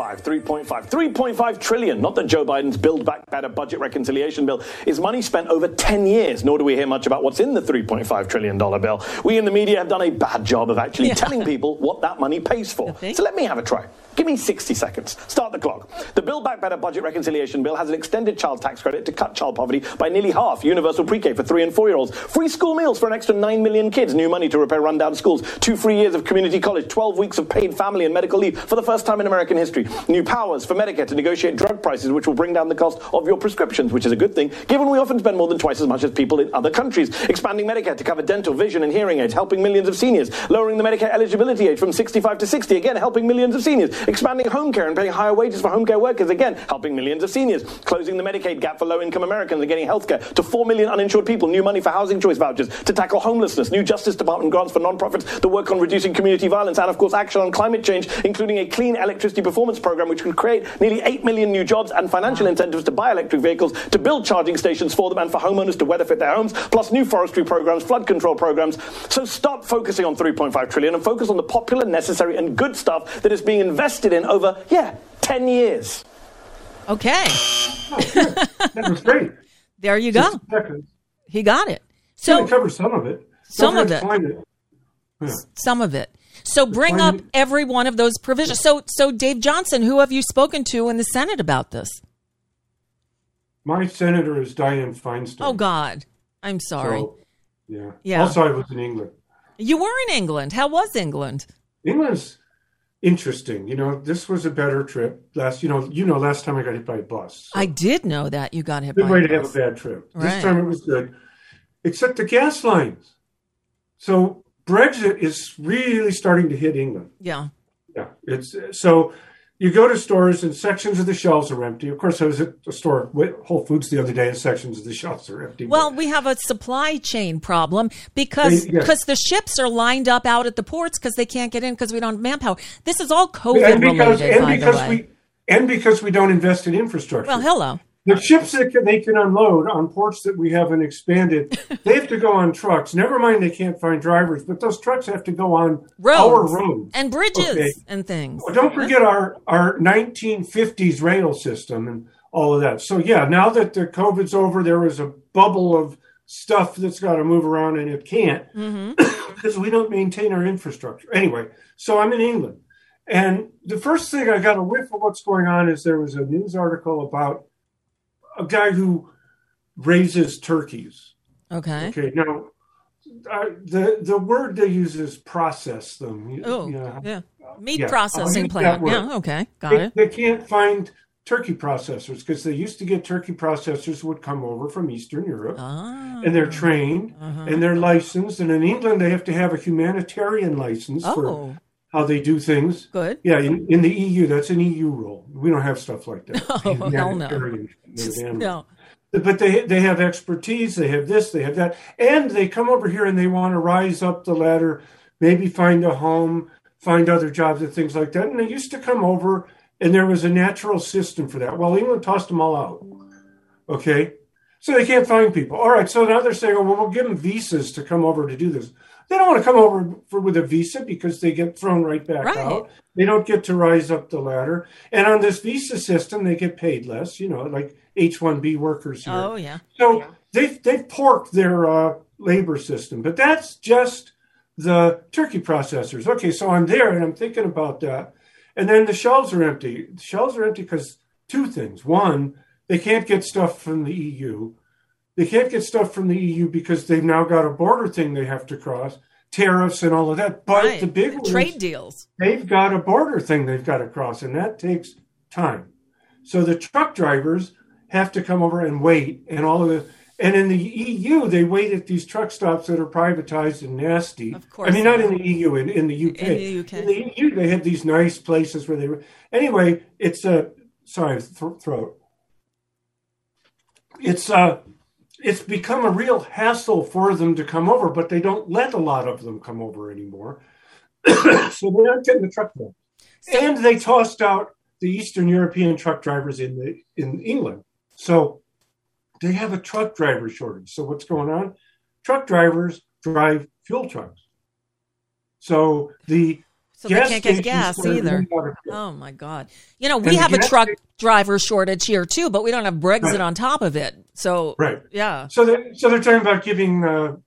3.5 trillion. Not that Joe Biden's Build Back Better budget reconciliation bill is money spent over 10 years, nor do we hear much about what's in the $3.5 trillion bill. We in the media have done a bad job of actually telling people what that money pays for. So let me have a try. Give me 60 seconds. Start the clock. The Build Back Better budget reconciliation bill has an extended child tax credit to cut child poverty by nearly half, universal pre-K for 3 and 4-year-olds, free school meals for an extra 9 million kids, new money to repair rundown schools, 2 free years of community college, 12 weeks of paid family and medical leave for the first time in American history, new powers for Medicare to negotiate drug prices, which will bring down the cost of your prescriptions, which is a good thing, given we often spend more than twice as much as people in other countries, expanding Medicare to cover dental, vision and hearing aids, helping millions of seniors, lowering the Medicare eligibility age from 65 to 60, again, helping millions of seniors, expanding home care and paying higher wages for home care workers, again, helping millions of seniors, closing the Medicaid gap for low-income Americans and getting health care to 4 million uninsured people, new money for housing choice vouchers, to tackle homelessness, new Justice Department grants for non-profits that work on reducing community violence, and, of course, action on climate change, including a clean electricity performance program which could create nearly 8 million new jobs and financial incentives to buy electric vehicles, to build charging stations for them and for homeowners to weather-fit their homes, plus new forestry programs, flood control programs. So stop focusing on 3.5 trillion and focus on the popular, necessary and good stuff that is being invested in over, 10 years. Okay. That was great. There you go. He got it. So cover some of it. Some of it. Some of it. So bring up every one of those provisions. So Dave Johnson, who have you spoken to in the Senate about this? My senator is Dianne Feinstein. Oh, God. I'm sorry. So, yeah. Also, I was in England. You were in England. How was England? England's interesting. This was a better trip. Last time I got hit by a bus. So. I did know that you got hit by a bus. Good way to have a bad trip. Right. This time it was good, except the gas lines. So Brexit is really starting to hit England. Yeah. It's so you go to stores and sections of the shelves are empty. Of course, I was at a store, Whole Foods, the other day, and sections of the shelves are empty. Well, we have a supply chain problem because the ships are lined up out at the ports because they can't get in because we don't have manpower. This is all COVID related, by the way. And because we don't invest in infrastructure. Well, hello. The ships that they can unload on ports that we haven't expanded, they have to go on trucks. Never mind they can't find drivers, but those trucks have to go on our roads. And bridges and things. Well, don't forget our 1950s rail system and all of that. So, now that the COVID's over, there was a bubble of stuff that's got to move around, and it can't because we don't maintain our infrastructure. Anyway, so I'm in England. And the first thing I got a whiff of what's going on is there was a news article about a guy who raises turkeys. Okay. Now, the word they use is process them. Meat processing plant. Yeah, okay. Got it. They can't find turkey processors because they used to get turkey processors would come over from Eastern Europe and they're trained and they're licensed. And in England, they have to have a humanitarian license for how they do things. Good. Yeah, in the EU, that's an EU rule. We don't have stuff like that. Oh, hell no. No. But they have expertise, they have this, they have that, and they come over here and they want to rise up the ladder, maybe find a home, find other jobs and things like that. And they used to come over and there was a natural system for that. Well, England tossed them all out. Okay? So they can't find people. All right, so now they're saying, well, we'll give them visas to come over to do this. They don't want to come over with a visa because they get thrown right back out. They don't get to rise up the ladder. And on this visa system, they get paid less, like H-1B workers here. Oh, yeah. So they've porked their labor system. But that's just the turkey processors. Okay, so I'm there and I'm thinking about that. And then the shelves are empty. The shelves are empty because two things. One, they can't get stuff from the EU. They can't get stuff from the EU because they've now got a border thing they have to cross, tariffs and all of that. But the big one trade deals. They've got a border thing they've got to cross, and that takes time. So the truck drivers have to come over and wait, and all of this. And in the EU, they wait at these truck stops that are privatized and nasty. Of course. I mean, not in the EU, in the UK. In the EU, they have these nice places where they were. Anyway, it's throat. It's become a real hassle for them to come over, but they don't let a lot of them come over anymore. So they're not getting the truck done. And they tossed out the Eastern European truck drivers in England. So they have a truck driver shortage. So what's going on? Truck drivers drive fuel trucks. So they can't get gas either. Oh my God! You know, we have a truck driver shortage here too, but we don't have Brexit on top of it. So yeah. So they're talking about giving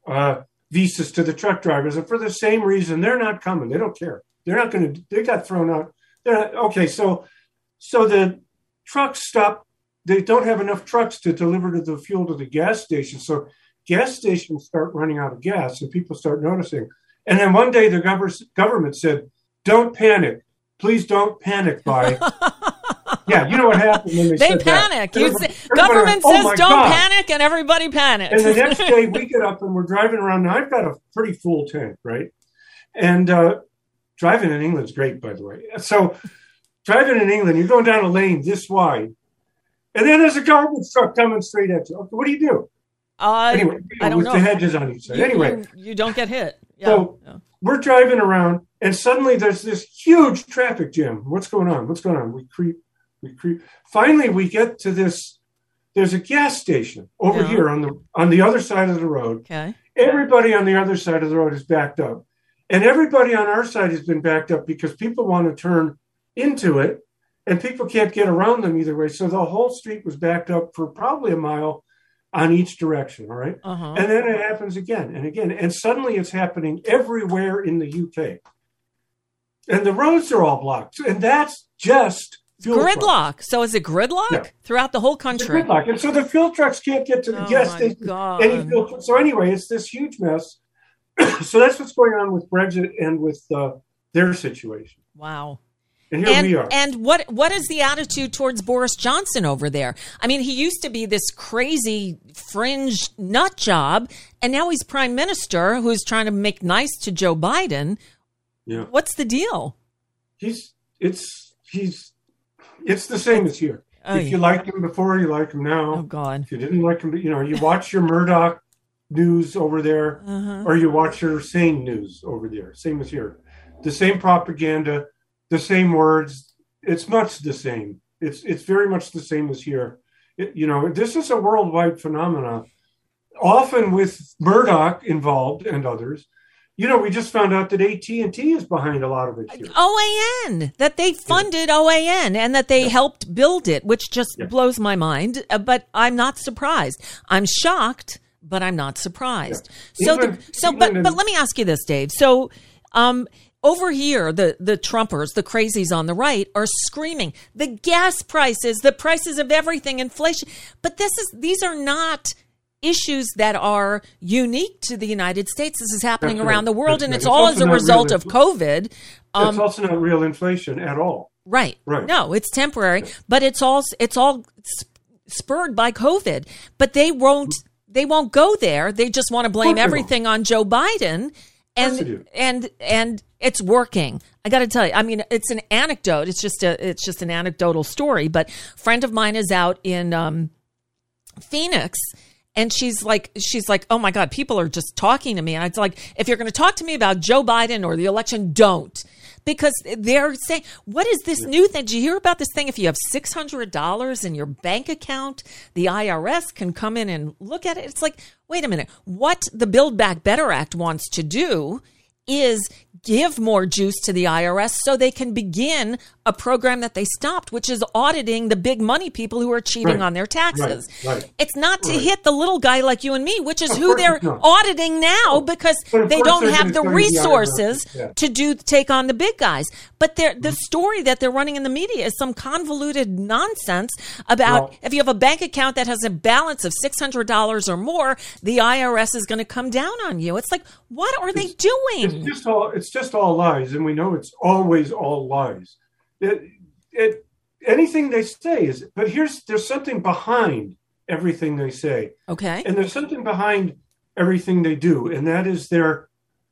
visas to the truck drivers, and for the same reason, they're not coming. They don't care. They're not going to. They got thrown out. Okay, so the trucks stop. They don't have enough trucks to deliver the fuel to the gas station. So gas stations start running out of gas, and people start noticing. And then one day the government said, "Don't panic. Please don't panic, by." Yeah, you know what happened when they said panic. That? Government says don't panic, and everybody panics. And the next day we get up and we're driving around. Now I've got a pretty full tank, right? And driving in England's great, by the way. So driving in England, you're going down a lane this wide, and then there's a garbage truck coming straight at you. Okay, what do you do? Anyway, I don't with know. The hedges on each side. Anyway, you don't get hit. Yeah. So we're driving around, and suddenly there's this huge traffic jam. What's going on? What's going on? We creep. Finally, we get to this. There's a gas station over here on the other side of the road. Okay. Everybody on the other side of the road is backed up, and everybody on our side has been backed up because people want to turn into it, and people can't get around them either way. So the whole street was backed up for probably a mile on each direction. All right. Uh-huh. And then it happens again and again, and suddenly it's happening everywhere in the UK, and the roads are all blocked, and that's just. Gridlock. So is it gridlock throughout the whole country? It's gridlock. And so the fuel trucks can't get to the gas station. So anyway, it's this huge mess. So that's what's going on with Brexit and with their situation. Wow. And here we are. And what is the attitude towards Boris Johnson over there? I mean, he used to be this crazy fringe nut job, and now he's prime minister who's trying to make nice to Joe Biden. Yeah. What's the deal? It's the same as here. If you liked him before, you like him now. Oh, God. If you didn't like him, you watch your Murdoch news over there, or you watch your sane news over there. Same as here. The same propaganda, the same words. It's much the same. It's very much the same as here. This is a worldwide phenomenon, often with Murdoch involved and others. We just found out that AT&T is behind a lot of it here. OAN, that they funded OAN and that they helped build it, which just blows my mind. But I'm not surprised. I'm shocked, but I'm not surprised. Yeah. But let me ask you this, Dave. So, over here, the Trumpers, the crazies on the right, are screaming the gas prices, the prices of everything, inflation. But these are not issues that are unique to the United States. This is happening around the world, and it's all as a result of COVID. It's also not real inflation at all. Right. No, it's temporary, but it's all spurred by COVID. But they won't go there. They just want to blame everything on Joe Biden, and it's working. I got to tell you, I mean, it's an anecdote. It's just an anecdotal story. But a friend of mine is out in Phoenix. And she's like, oh my God, people are just talking to me. And it's like, if you're going to talk to me about Joe Biden or the election, don't. Because they're saying, what is this new thing? Did you hear about this thing? If you have $600 in your bank account, the IRS can come in and look at it. It's like, wait a minute. What the Build Back Better Act wants to do is give more juice to the IRS so they can begin a program that they stopped, which is auditing the big money people who are cheating on their taxes. Right. It's not to hit the little guy like you and me, which is who they're auditing now because they don't have the resources to take on the big guys. But the story that they're running in the media is some convoluted nonsense about if you have a bank account that has a balance of $600 or more, the IRS is going to come down on you. It's like, what are they doing? It's just all lies, and we know it's always all lies. Anything they say is, but there's something behind everything they say. Okay. And there's something behind everything they do, and that is they're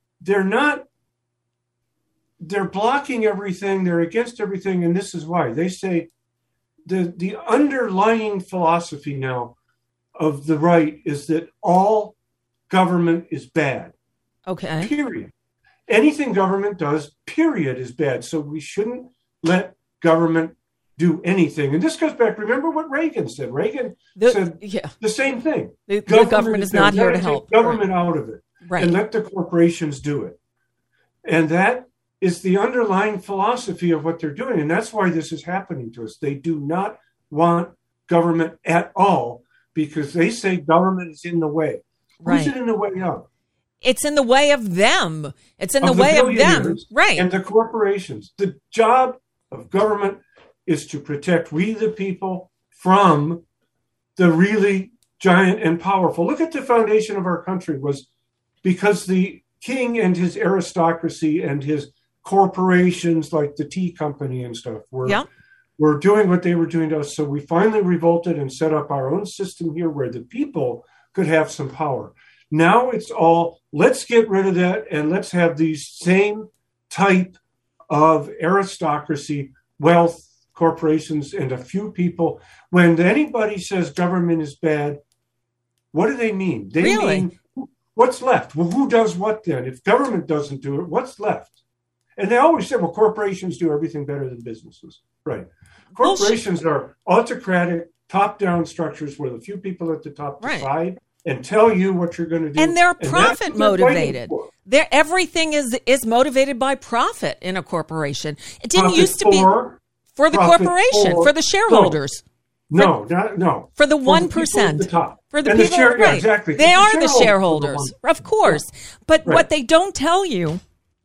blocking everything, they're against everything, and this is why. They say the underlying philosophy now of the right is that all government is bad. Okay. Period. anything government does, period, is bad. So we shouldn't let government do anything. And this goes back, remember what Reagan said. Reagan said the same thing. The government is not here to help. Government out of it. Right. And let the corporations do it. And that is the underlying philosophy of what they're doing. And that's why this is happening to us. They do not want government at all because they say government is in the way. Who's it in the way of? It's in the way of them. It's in the way of them. Right. And the corporations. The job of government is to protect we the people from the really giant and powerful. Look at the foundation of our country was because the king and his aristocracy and his corporations like the tea company and stuff were doing what they were doing to us. So we finally revolted and set up our own system here where the people could have some power. Now it's all, let's get rid of that and let's have these same type of aristocracy, wealth, corporations, and a few people. When anybody says government is bad, what do they mean? They mean, what's left? Well, who does what then? If government doesn't do it, what's left? And they always say, well, corporations do everything better than businesses. Right. Corporations are autocratic, top-down structures where the few people at the top decide and tell you what you're going to do. And they're profit motivated. Everything is motivated by profit in a corporation. It didn't used to be for the corporation, for the shareholders. No. For the 1%. For the people, right. Exactly. They are the shareholders, of course. But what they don't tell you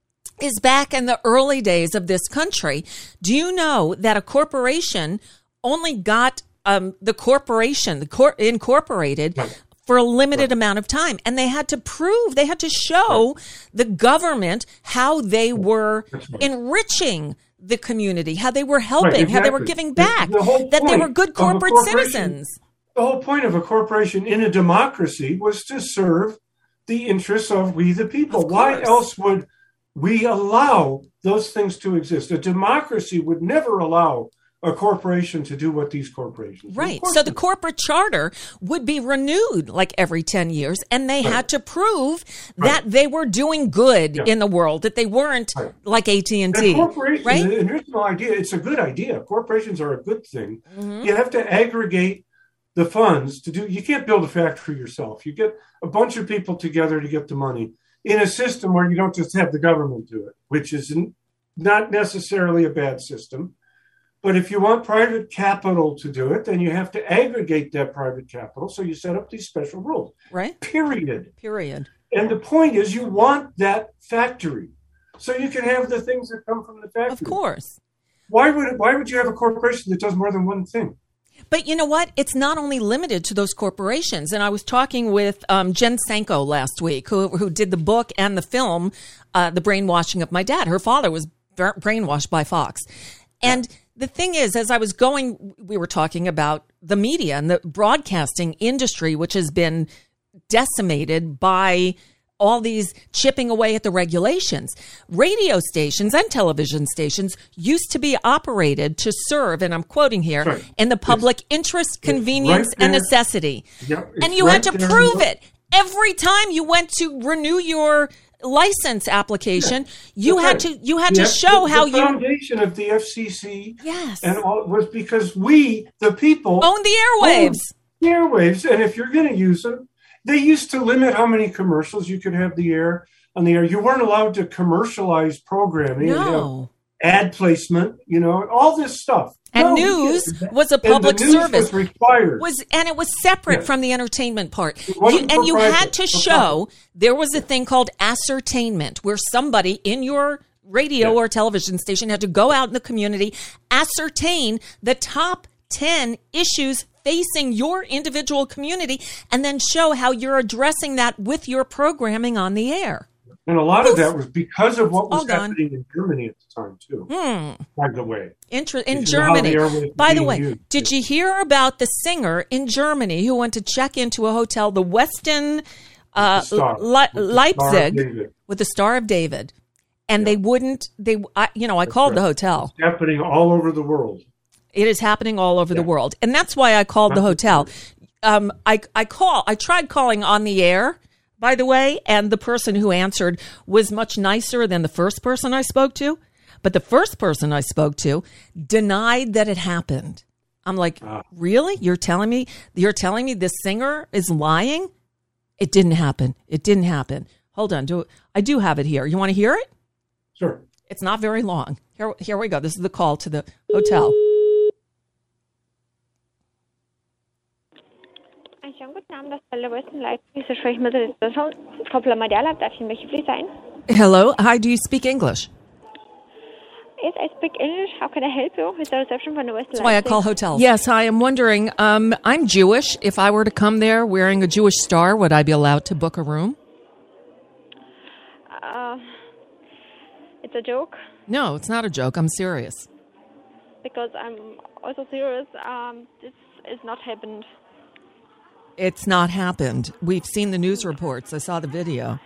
is back in the early days of this country, do you know that a corporation only got the corporation, incorporated for a limited amount of time. And they had to show the government how they were enriching the community, how they were helping, how they were giving back, that they were good corporate citizens. The whole point of a corporation in a democracy was to serve the interests of we the people. Why else would we allow those things to exist? A democracy would never allow a corporation to do what these corporations do. Right. So the corporate charter would be renewed like every 10 years, and they had to prove that they were doing good in the world, that they weren't like AT&T. And corporations, and here's my idea, it's a good idea. Corporations are a good thing. Mm-hmm. You have to aggregate the funds to do, you can't build a factory yourself. You get a bunch of people together to get the money in a system where you don't just have the government do it, which is not necessarily a bad system. But if you want private capital to do it, then you have to aggregate that private capital. So you set up these special rules. Right. Period. And the point is you want that factory so you can have the things that come from the factory. Of course. Why would you have a corporation that does more than one thing? But you know what? It's not only limited to those corporations. And I was talking with Jen Sanko last week, who did the book and the film, The Brainwashing of My Dad. Her father was brainwashed by Fox. And the thing is, as I was going, we were talking about the media and the broadcasting industry, which has been decimated by all these chipping away at the regulations. Radio stations and television stations used to be operated to serve, and I'm quoting here, in the public interest, convenience, and necessity. And you had to prove it. Every time you went to renew your license application, you had to show how you. The foundation of the FCC, and all was because we, the people, own the airwaves. And if you're going to use them, they used to limit how many commercials you could have on the air. You weren't allowed to commercialize programming. No. Ad placement, all this stuff. And news was a public service. Was required. And it was separate from the entertainment part. You had to show there was a thing called ascertainment, where somebody in your radio or television station had to go out in the community, ascertain the top 10 issues facing your individual community, and then show how you're addressing that with your programming on the air. And a lot of that was because of what was happening in Germany at the time, too, by the way. In Germany. By the way, did you hear about the singer in Germany who went to check into a hotel, the Westin Leipzig, with the Star of David? And they wouldn't, I called the hotel. It's happening all over the world. It is happening all over the world. And that's why I called the hotel. I tried calling on the air by the way, and the person who answered was much nicer than the first person I spoke to. But the first person I spoke to denied that it happened. I'm like, really? You're telling me this singer is lying? It didn't happen. It didn't happen. Hold on. I do have it here. You want to hear it? Sure. It's not very long. Here we go. This is the call to the hotel. Hello. Hi, do you speak English? Yes, I speak English. How can I help you? It's the reception from the Western That's why I call hotels. Yes, I am wondering, I'm Jewish. If I were to come there wearing a Jewish star, would I be allowed to book a room? It's a joke. No, it's not a joke. I'm serious. Because I'm also serious. This is not happened. It's not happened. We've seen the news reports. I saw the video.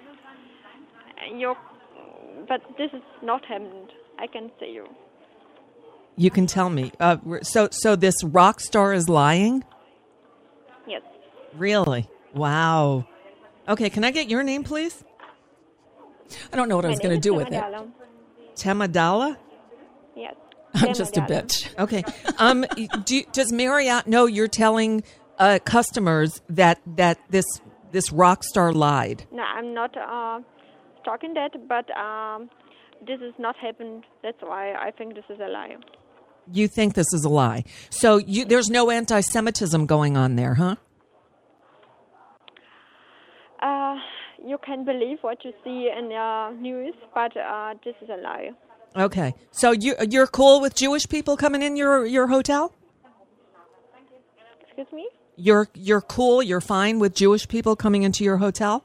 But this is not happened. I can say you. You can tell me. So this rock star is lying? Yes. Really? Wow. Okay, can I get your name, please? I don't know what I was going to do with it. Temadala? Yes. I'm just a bitch. Okay. Does Marriott know you're telling customers that this rock star lied? No, I'm not talking that, but this has not happened. That's why I think this is a lie. You think this is a lie. So there's no anti-Semitism going on there, huh? You can believe what you see in the news, but this is a lie. Okay. So you're cool with Jewish people coming in your hotel? Excuse me? You're cool, you're fine with Jewish people coming into your hotel?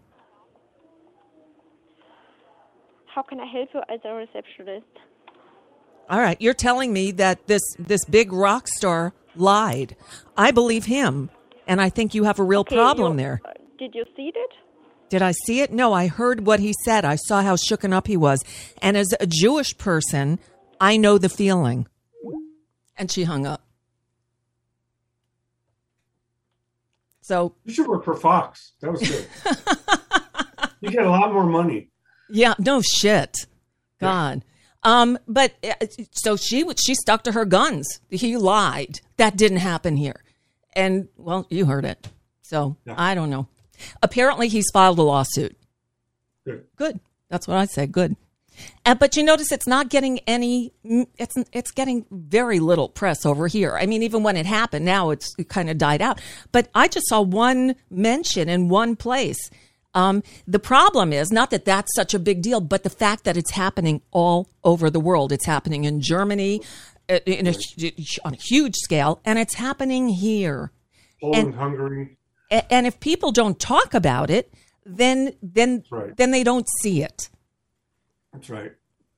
How can I help you as a receptionist? All right. You're telling me that this big rock star lied. I believe him, and I think you have a real problem there. Did you see it? Did I see it? No, I heard what he said. I saw how shooken up he was. And as a Jewish person, I know the feeling. And she hung up. So you should work for Fox. That was good. You get a lot more money. Yeah, no shit. God. But so she stuck to her guns. He lied. That didn't happen here. And, well, you heard it. So, yeah. I don't know. Apparently, he's filed a lawsuit. Good. That's what I said. Good. But you notice it's not getting it's getting very little press over here. I mean, even when it happened, now it kind of died out. But I just saw one mention in one place. The problem is not that that's such a big deal, but the fact that it's happening all over the world. It's happening in Germany on a huge scale, and it's happening here. Poland, Hungary. And if people don't talk about it, then they don't see it. That's right.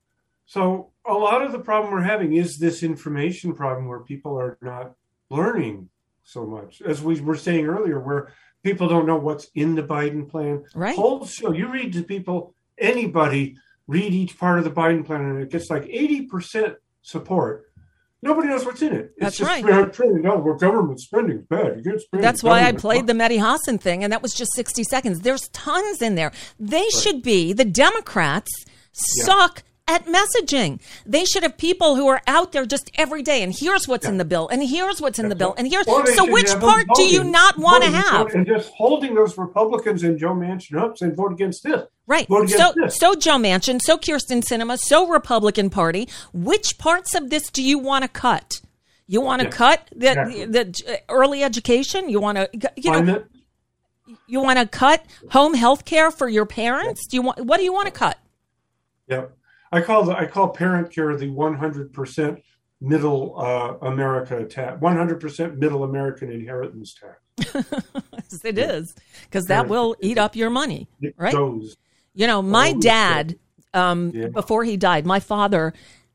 So a lot of the problem we're having is this information problem where people are not learning so much. As we were saying earlier, where people don't know what's in the Biden plan. Right. Polls show, you read to people, anybody, read each part of the Biden plan, and it gets like 80% support. Nobody knows what's in it. That's just right. Well, government spending is bad. You get spending. That's why I played the Mehdi Hasan thing, and that was just 60 seconds. There's tons in there. They should be, the Democrats suck at messaging. They should have people who are out there just every day, and here's what's in the bill, and here's what's in the bill, and here's... So which part do you not want to have? And just holding those Republicans and Joe Manchin up, saying vote against this. Right. So Joe Manchin, so Kyrsten Sinema, so Republican Party. Which parts of this do you want to cut? You want to cut the early education? You want to, you want to cut home health care for your parents? What do you want to cut? Yep. I call parent care the 100% middle America tax, 100% middle American inheritance tax. It is, because that will eat up your money, right? You know, my dad, before he died, my father,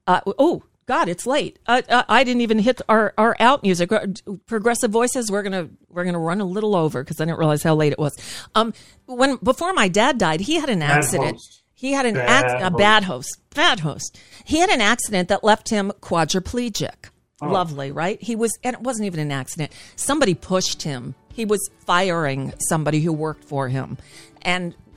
God, it's late. I didn't even hit our out music. Progressive Voices, we're gonna run a little over because I didn't realize how late it was. Before my dad died, he had an accident. He had a bad host. He had an accident that left him quadriplegic. Oh. Lovely, right? And it wasn't even an accident. Somebody pushed him. He was firing somebody who worked for him. And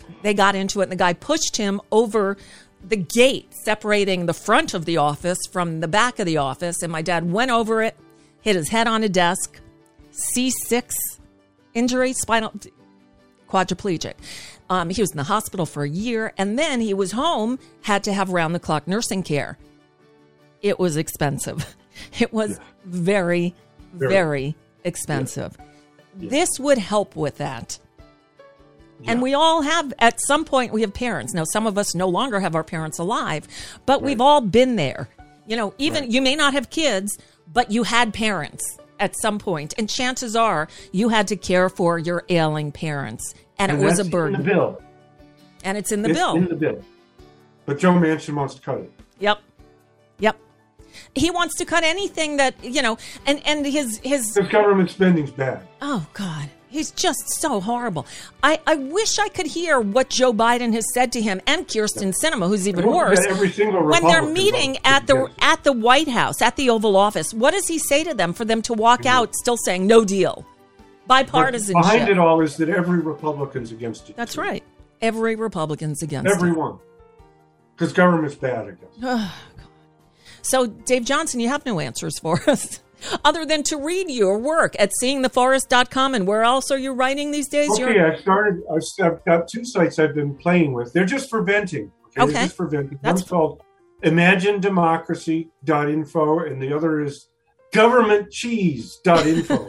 They got into it, and the guy pushed him over the gate separating the front of the office from the back of the office, and my dad went over it, hit his head on a desk, C6 injury, quadriplegic. He was in the hospital for a year, and then he was home, had to have round-the-clock nursing care. It was expensive. It was very, very expensive. Yeah. This would help with that. Yeah. And we all have, at some point, we have parents. Now, some of us no longer have our parents alive, but we've all been there. You know, even you may not have kids, but you had parents at some point. And chances are you had to care for your ailing parents. And it was a burden. In the bill. And it's in the bill. In the bill. But Joe Manchin wants to cut it. Yep. He wants to cut anything that, you know, and his government spending's bad. Oh, God. He's just so horrible. I wish I could hear what Joe Biden has said to him and Kyrsten Sinema, who's even worse. When they're meeting at the White House, at the Oval Office, what does he say to them for them to walk out still saying no deal? Bipartisanship. But behind it all is that every Republican's against it. That's right. Every Republican's against it. Everyone. Because government's bad, I guess. Oh, God. So, Dave Johnson, you have no answers for us other than to read your work at seeingtheforest.com. And where else are you writing these days? Okay, I've got 2 sites I've been playing with. They're just for venting. Okay. They're just for venting. One's called imaginedemocracy.info, and the other is governmentcheese.info.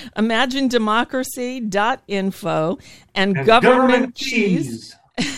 imaginedemocracy.info and government cheese.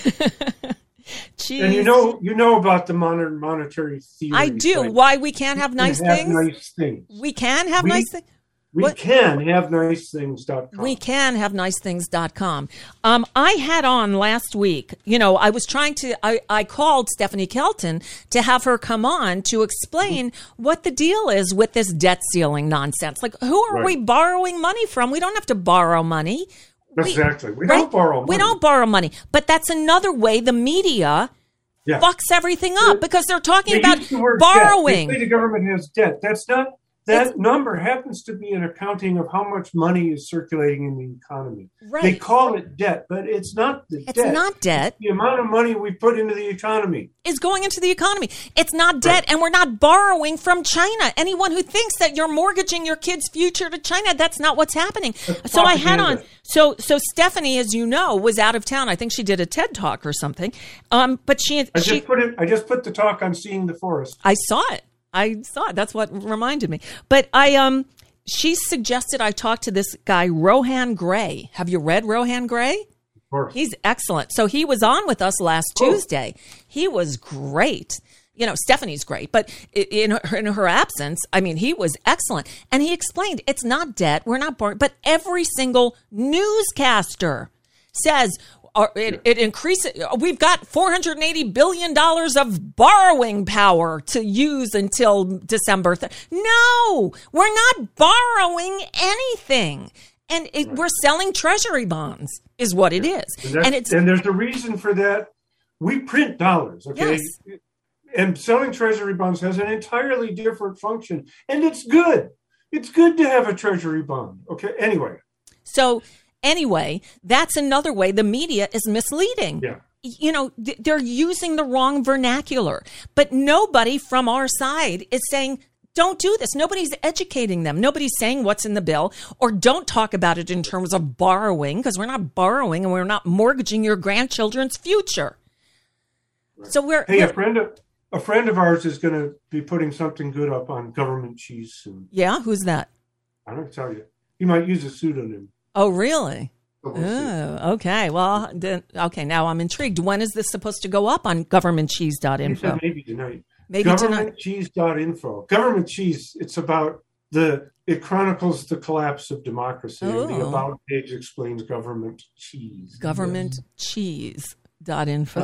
Cheese. And you know about the modern monetary theory. I do. Right? Why we can't have nice things? We can have nice things. We can have nice things.com. We can have nice things.com. I had on last week, you know, I was trying to, I called Stephanie Kelton to have her come on to explain what the deal is with this debt ceiling nonsense. Like, who are we borrowing money from? We don't have to borrow money. Exactly. We don't borrow money. We don't borrow money. But that's another way the media fucks everything up because they're talking about borrowing. They say the government has debt. That number happens to be an accounting of how much money is circulating in the economy. Right. They call it debt, but it's not the debt. It's not debt. It's the amount of money we put into the economy is going into the economy. It's not debt, and we're not borrowing from China. Anyone who thinks that you're mortgaging your kid's future to China, that's not what's happening. So I had on. So Stephanie, as you know, was out of town. I think she did a TED Talk or something. But I just put the talk on Seeing the Forest. I saw it. That's what reminded me. But she suggested I talk to this guy, Rohan Gray. Have you read Rohan Gray? Of course. He's excellent. So he was on with us last Tuesday. He was great. You know, Stephanie's great, but in her absence, I mean, he was excellent. And he explained it's not debt. We're not borrowing. But every single newscaster says, it increases. We've got $480 billion of borrowing power to use until December. No, we're not borrowing anything. And we're selling treasury bonds is what it is. And there's a reason for that. We print dollars, okay? Yes. And selling treasury bonds has an entirely different function. And it's good. It's good to have a treasury bond, okay? Anyway, that's another way the media is misleading. Yeah. You know, they're using the wrong vernacular. But nobody from our side is saying, don't do this. Nobody's educating them. Nobody's saying what's in the bill or don't talk about it in terms of borrowing because we're not borrowing and we're not mortgaging your grandchildren's future. Right. So a friend of ours is going to be putting something good up on government cheese soon. Yeah? Who's that? I don't tell you. He might use a pseudonym. Oh, really? Oh, okay. Well, now I'm intrigued. When is this supposed to go up on governmentcheese.info? Maybe tonight. Governmentcheese.info. Government cheese, it chronicles the collapse of democracy. Oh. And the about page explains government cheese. Governmentcheese.info.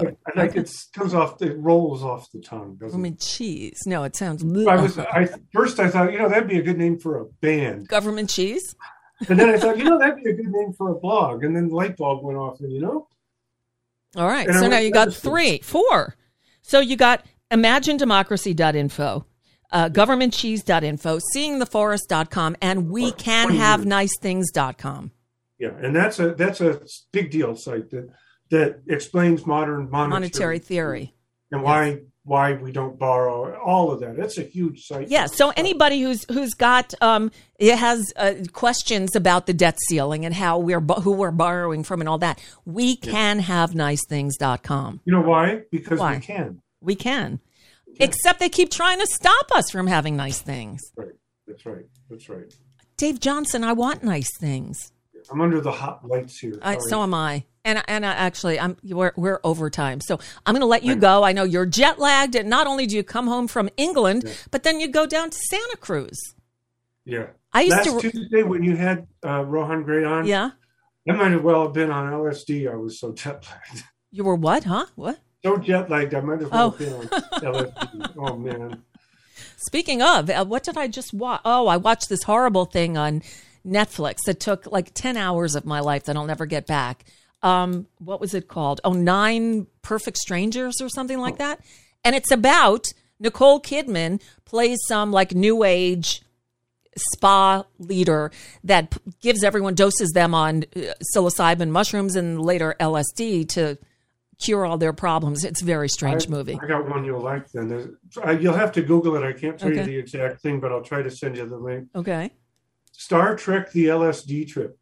It rolls off the tongue, doesn't Government cheese. No, it sounds... First I thought, that'd be a good name for a band. Government cheese? And then I thought, that'd be a good name for a blog. And then the light bulb went off, and All right. So now you got 4. So you got imaginedemocracy.info, governmentcheese.info, seeingtheforest.com, and wecanhavenicethings.com. Yeah, and that's a big deal site that that explains modern monetary theory and why we don't borrow, all of that. It's a huge site. Yeah. So anybody who's got has questions about the debt ceiling and how who we're borrowing from and all that, we can have nicethings.com. You know why? Because we can. We can. Except they keep trying to stop us from having nice things. Right. That's right. That's right. Dave Johnson, I want nice things. I'm under the hot lights here. So am I. And actually, we're over time. So I'm going to let you go. I know you're jet lagged, and not only do you come home from England, but then you go down to Santa Cruz. Yeah. Last Tuesday when you had Rohan Gray on, I might have well have been on LSD. I was so jet lagged. You were what? Huh? What? So jet lagged. I might have well been on LSD. Oh man. Speaking of, what did I just watch? Oh, I watched this horrible thing on Netflix that took like 10 hours of my life that I'll never get back. What was it called? 9 Perfect Strangers or something like that. And it's about Nicole Kidman plays some like new age spa leader that doses them on psilocybin mushrooms and later LSD to cure all their problems. It's a very strange movie. I got one you'll like then. You'll have to Google it. I can't tell you the exact thing, but I'll try to send you the link. Okay. Star Trek, the LSD trip.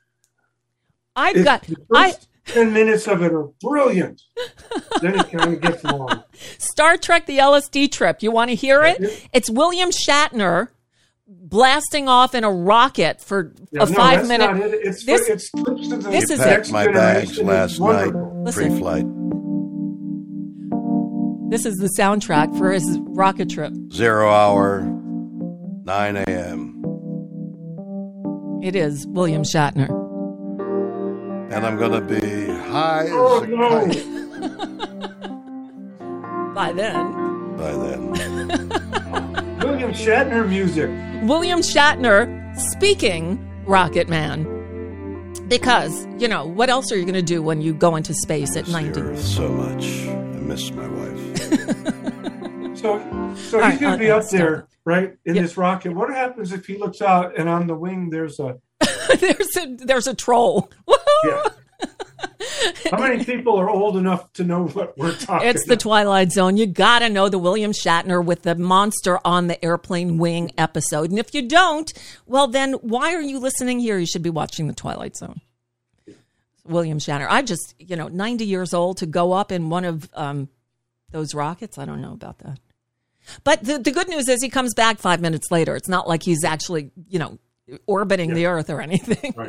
The first 10 minutes of it are brilliant. Then it kind of gets long. Star Trek, the LSD trip. You want to hear it? It's William Shatner blasting off in a rocket for a 5 minute. This is packed my bags last night pre-flight. This is the soundtrack for his rocket trip. 0 hour, 9 a.m. It is William Shatner. And I'm going to be high as a kite. By then. William Shatner music. William Shatner speaking Rocket Man. Because, what else are you going to do when you go into space at 90? The Earth so much. I miss my wife. So he's going to be up there, right, in this rocket. What happens if he looks out and on the wing there's a... there's a troll. Yeah. How many people are old enough to know what we're talking about? It's the Twilight Zone. You got to know the William Shatner with the monster on the airplane wing episode. And if you don't, well, then why are you listening here? You should be watching the Twilight Zone. William Shatner. I just, 90 years old to go up in one of those rockets. I don't know about that. But the good news is he comes back 5 minutes later. It's not like he's actually, orbiting the Earth or anything. Right.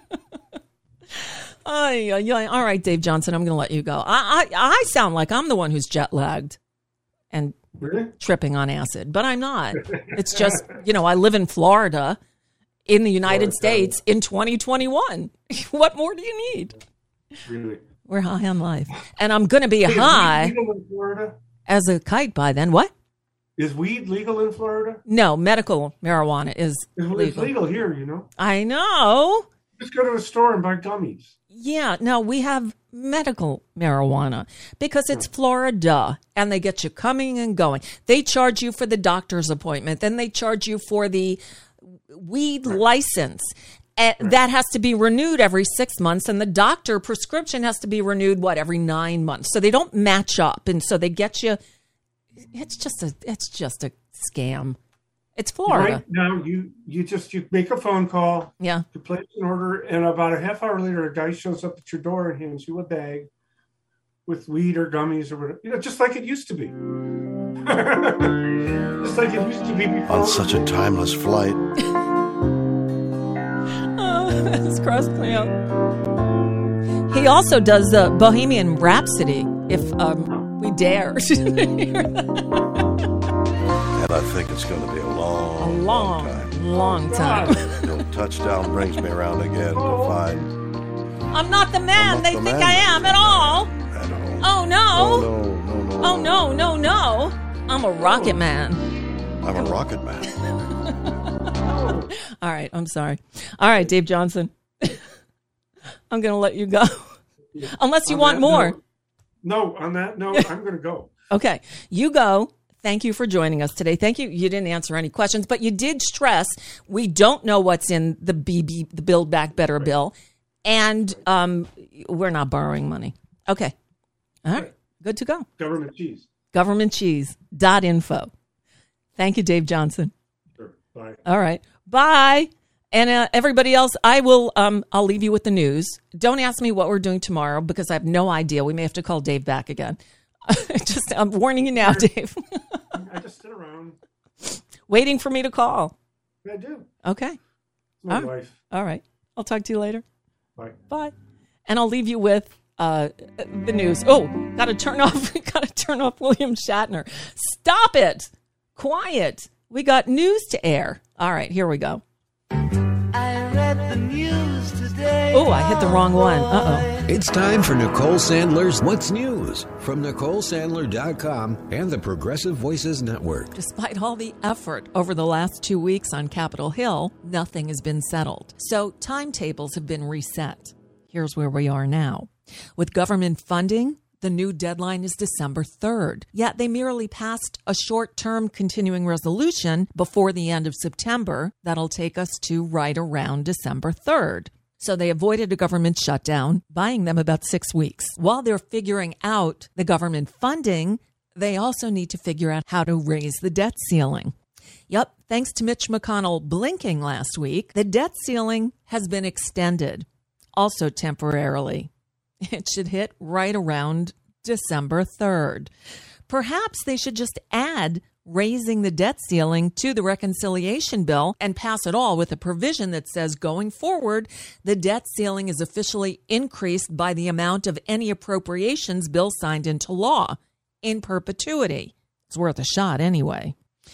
All right, Dave Johnson, I'm going to let you go. I sound like I'm the one who's jet lagged and tripping on acid, but I'm not. It's just, I live in Florida in the United States in 2021. What more do you need? Really? We're high on life. And I'm going to be high legal in Florida? As a kite by then. What? Is weed legal in Florida? No, medical marijuana is legal. It's legal here, I know. Just go to a store and buy gummies. Yeah, no, we have medical marijuana because it's Florida and they get you coming and going. They charge you for the doctor's appointment. Then they charge you for the weed license. That has to be renewed every 6 months. And the doctor prescription has to be renewed, every 9 months. So they don't match up. And so they get you. It's just a scam. It's Florida. Right now, you make a phone call. Yeah. You place an order, and about a half hour later, a guy shows up at your door and hands you a bag with weed or gummies or whatever. Just like it used to be. Just like it used to be before. On such a timeless flight. This crossed me up. He also does Bohemian Rhapsody, if we dare. And I think it's going to be a long time. Till touchdown brings me around again to find I'm not the man they think I am at all. Oh no. Oh no. I'm a rocket man. I'm a rocket man. All right, I'm sorry. All right, Dave Johnson. I'm going to let you go. Unless you want more. No, on that note, I'm going to go. Okay, you go. Thank you for joining us today. Thank you. You didn't answer any questions, but you did stress we don't know what's in the Build Back Better bill, and we're not borrowing money. Okay. All right. Good to go. Government cheese. Governmentcheese.info. Thank you, Dave Johnson. Sure. Bye. All right. Bye. And everybody else, I'll leave you with the news. Don't ask me what we're doing tomorrow because I have no idea. We may have to call Dave back again. I'm warning you now, Dave. I just sit around. Waiting for me to call. I do. Okay. My wife. All right. I'll talk to you later. Bye. Bye. And I'll leave you with the news. Oh, gotta turn off William Shatner. Stop it. Quiet. We got news to air. All right, here we go. I read the news today. Oh, I hit the wrong one. Uh-oh. It's time for Nicole Sandler's What's News from NicoleSandler.com and the Progressive Voices Network. Despite all the effort over the last 2 weeks on Capitol Hill, nothing has been settled. So timetables have been reset. Here's where we are now. With government funding, the new deadline is December 3rd. Yet they merely passed a short-term continuing resolution before the end of September that'll take us to right around December 3rd. So they avoided a government shutdown, buying them about 6 weeks. While they're figuring out the government funding, they also need to figure out how to raise the debt ceiling. Yep, thanks to Mitch McConnell blinking last week, the debt ceiling has been extended, also temporarily. It should hit right around December 3rd. Perhaps they should just add raising the debt ceiling to the reconciliation bill and pass it all with a provision that says going forward, the debt ceiling is officially increased by the amount of any appropriations bill signed into law in perpetuity. It's worth a shot anyway.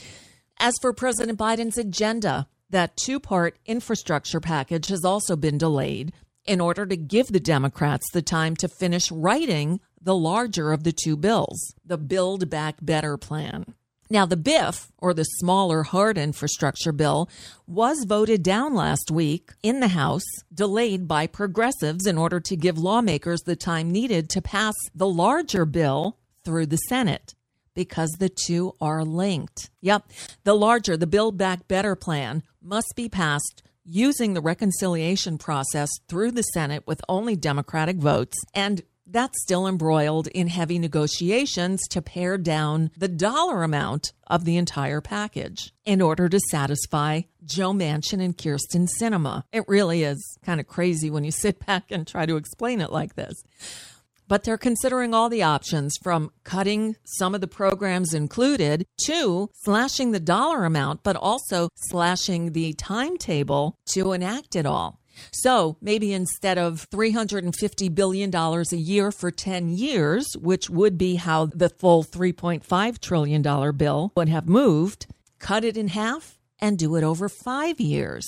As for President Biden's agenda, that two-part infrastructure package has also been delayed in order to give the Democrats the time to finish writing the larger of the two bills, the Build Back Better plan. Now, the BIF, or the smaller hard infrastructure bill, was voted down last week in the House, delayed by progressives in order to give lawmakers the time needed to pass the larger bill through the Senate, because the two are linked. Yep, the larger, the Build Back Better plan, must be passed using the reconciliation process through the Senate with only Democratic votes, and that's still embroiled in heavy negotiations to pare down the dollar amount of the entire package in order to satisfy Joe Manchin and Kyrsten Sinema. It really is kind of crazy when you sit back and try to explain it like this. But they're considering all the options, from cutting some of the programs included to slashing the dollar amount, but also slashing the timetable to enact it all. So maybe instead of $350 billion a year for 10 years, which would be how the full $3.5 trillion bill would have moved, cut it in half and do it over 5 years.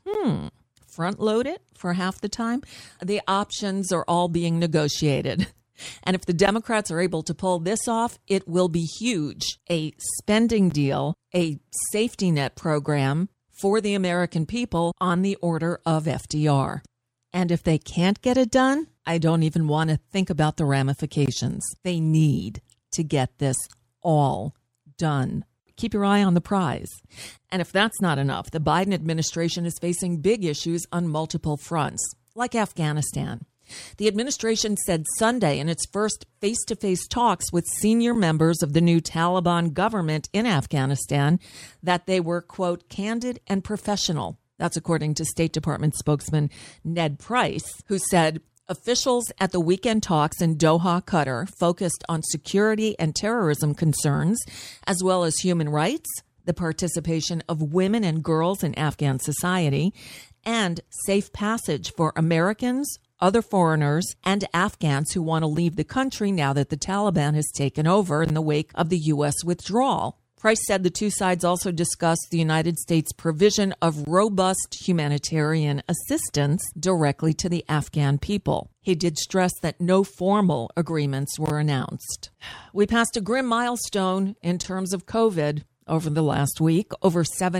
Front load it for half the time? The options are all being negotiated. And if the Democrats are able to pull this off, it will be huge. A spending deal, a safety net program for the American people on the order of FDR. And if they can't get it done, I don't even want to think about the ramifications. They need to get this all done. Keep your eye on the prize. And if that's not enough, the Biden administration is facing big issues on multiple fronts, like Afghanistan. The administration said Sunday in its first face-to-face talks with senior members of the new Taliban government in Afghanistan that they were, quote, candid and professional. That's according to State Department spokesman Ned Price, who said officials at the weekend talks in Doha, Qatar, focused on security and terrorism concerns, as well as human rights, the participation of women and girls in Afghan society, and safe passage for Americans, other foreigners, and Afghans who want to leave the country now that the Taliban has taken over in the wake of the U.S. withdrawal. Price said the two sides also discussed the United States' provision of robust humanitarian assistance directly to the Afghan people. He did stress that no formal agreements were announced. We passed a grim milestone in terms of COVID over the last week. Over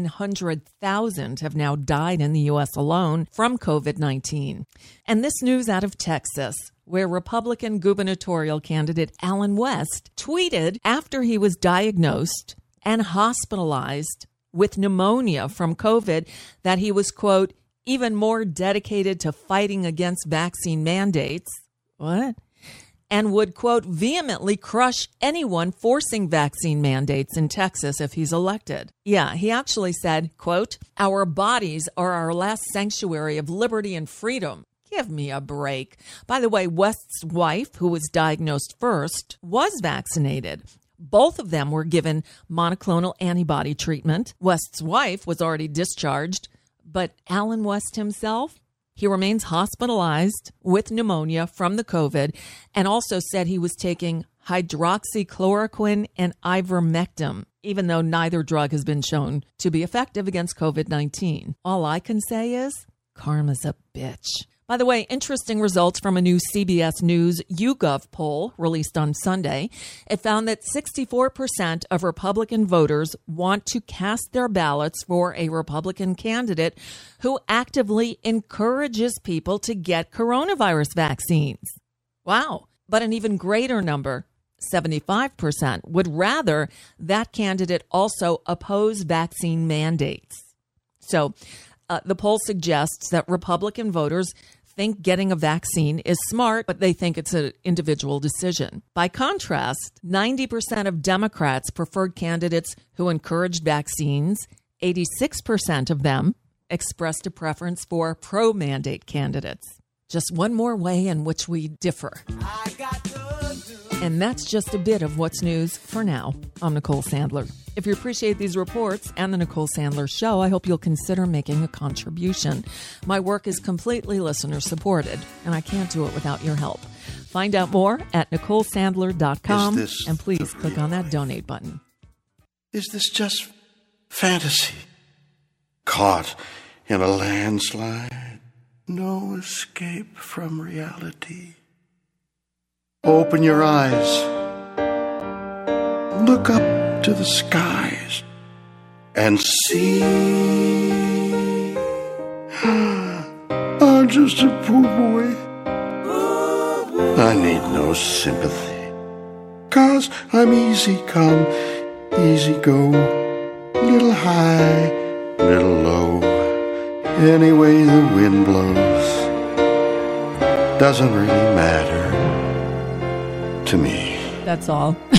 700,000 have now died in the U.S. alone from COVID-19. And this news out of Texas, where Republican gubernatorial candidate Allen West tweeted after he was diagnosed and hospitalized with pneumonia from COVID that he was, quote, even more dedicated to fighting against vaccine mandates. What? and would, quote, vehemently crush anyone forcing vaccine mandates in Texas if he's elected. Yeah, he actually said, quote, our bodies are our last sanctuary of liberty and freedom. Give me a break. By the way, West's wife, who was diagnosed first, was vaccinated. Both of them were given monoclonal antibody treatment. West's wife was already discharged, but Alan West himself, he remains hospitalized with pneumonia from the COVID and also said he was taking hydroxychloroquine and ivermectin, even though neither drug has been shown to be effective against COVID-19. All I can say is karma's a bitch. By the way, interesting results from a new CBS News YouGov poll released on Sunday. It found that 64% of Republican voters want to cast their ballots for a Republican candidate who actively encourages people to get coronavirus vaccines. Wow. But an even greater number, 75%, would rather that candidate also oppose vaccine mandates. So the poll suggests that Republican voters think getting a vaccine is smart, but they think it's an individual decision. By contrast, 90% of Democrats preferred candidates who encouraged vaccines. 86% of them expressed a preference for pro-mandate candidates. Just one more way in which we differ. And that's just a bit of what's news for now. I'm Nicole Sandler. If you appreciate these reports and the Nicole Sandler Show, I hope you'll consider making a contribution. My work is completely listener-supported, and I can't do it without your help. Find out more at NicoleSandler.com, and please click on that donate button. Is this just fantasy? Caught in a landslide? No escape from reality. Open your eyes. Look up to the skies and see. I'm just a poor boy. I need no sympathy, 'cause I'm easy come, easy go, little high, little low. Any way the wind blows doesn't really matter to me. That's all.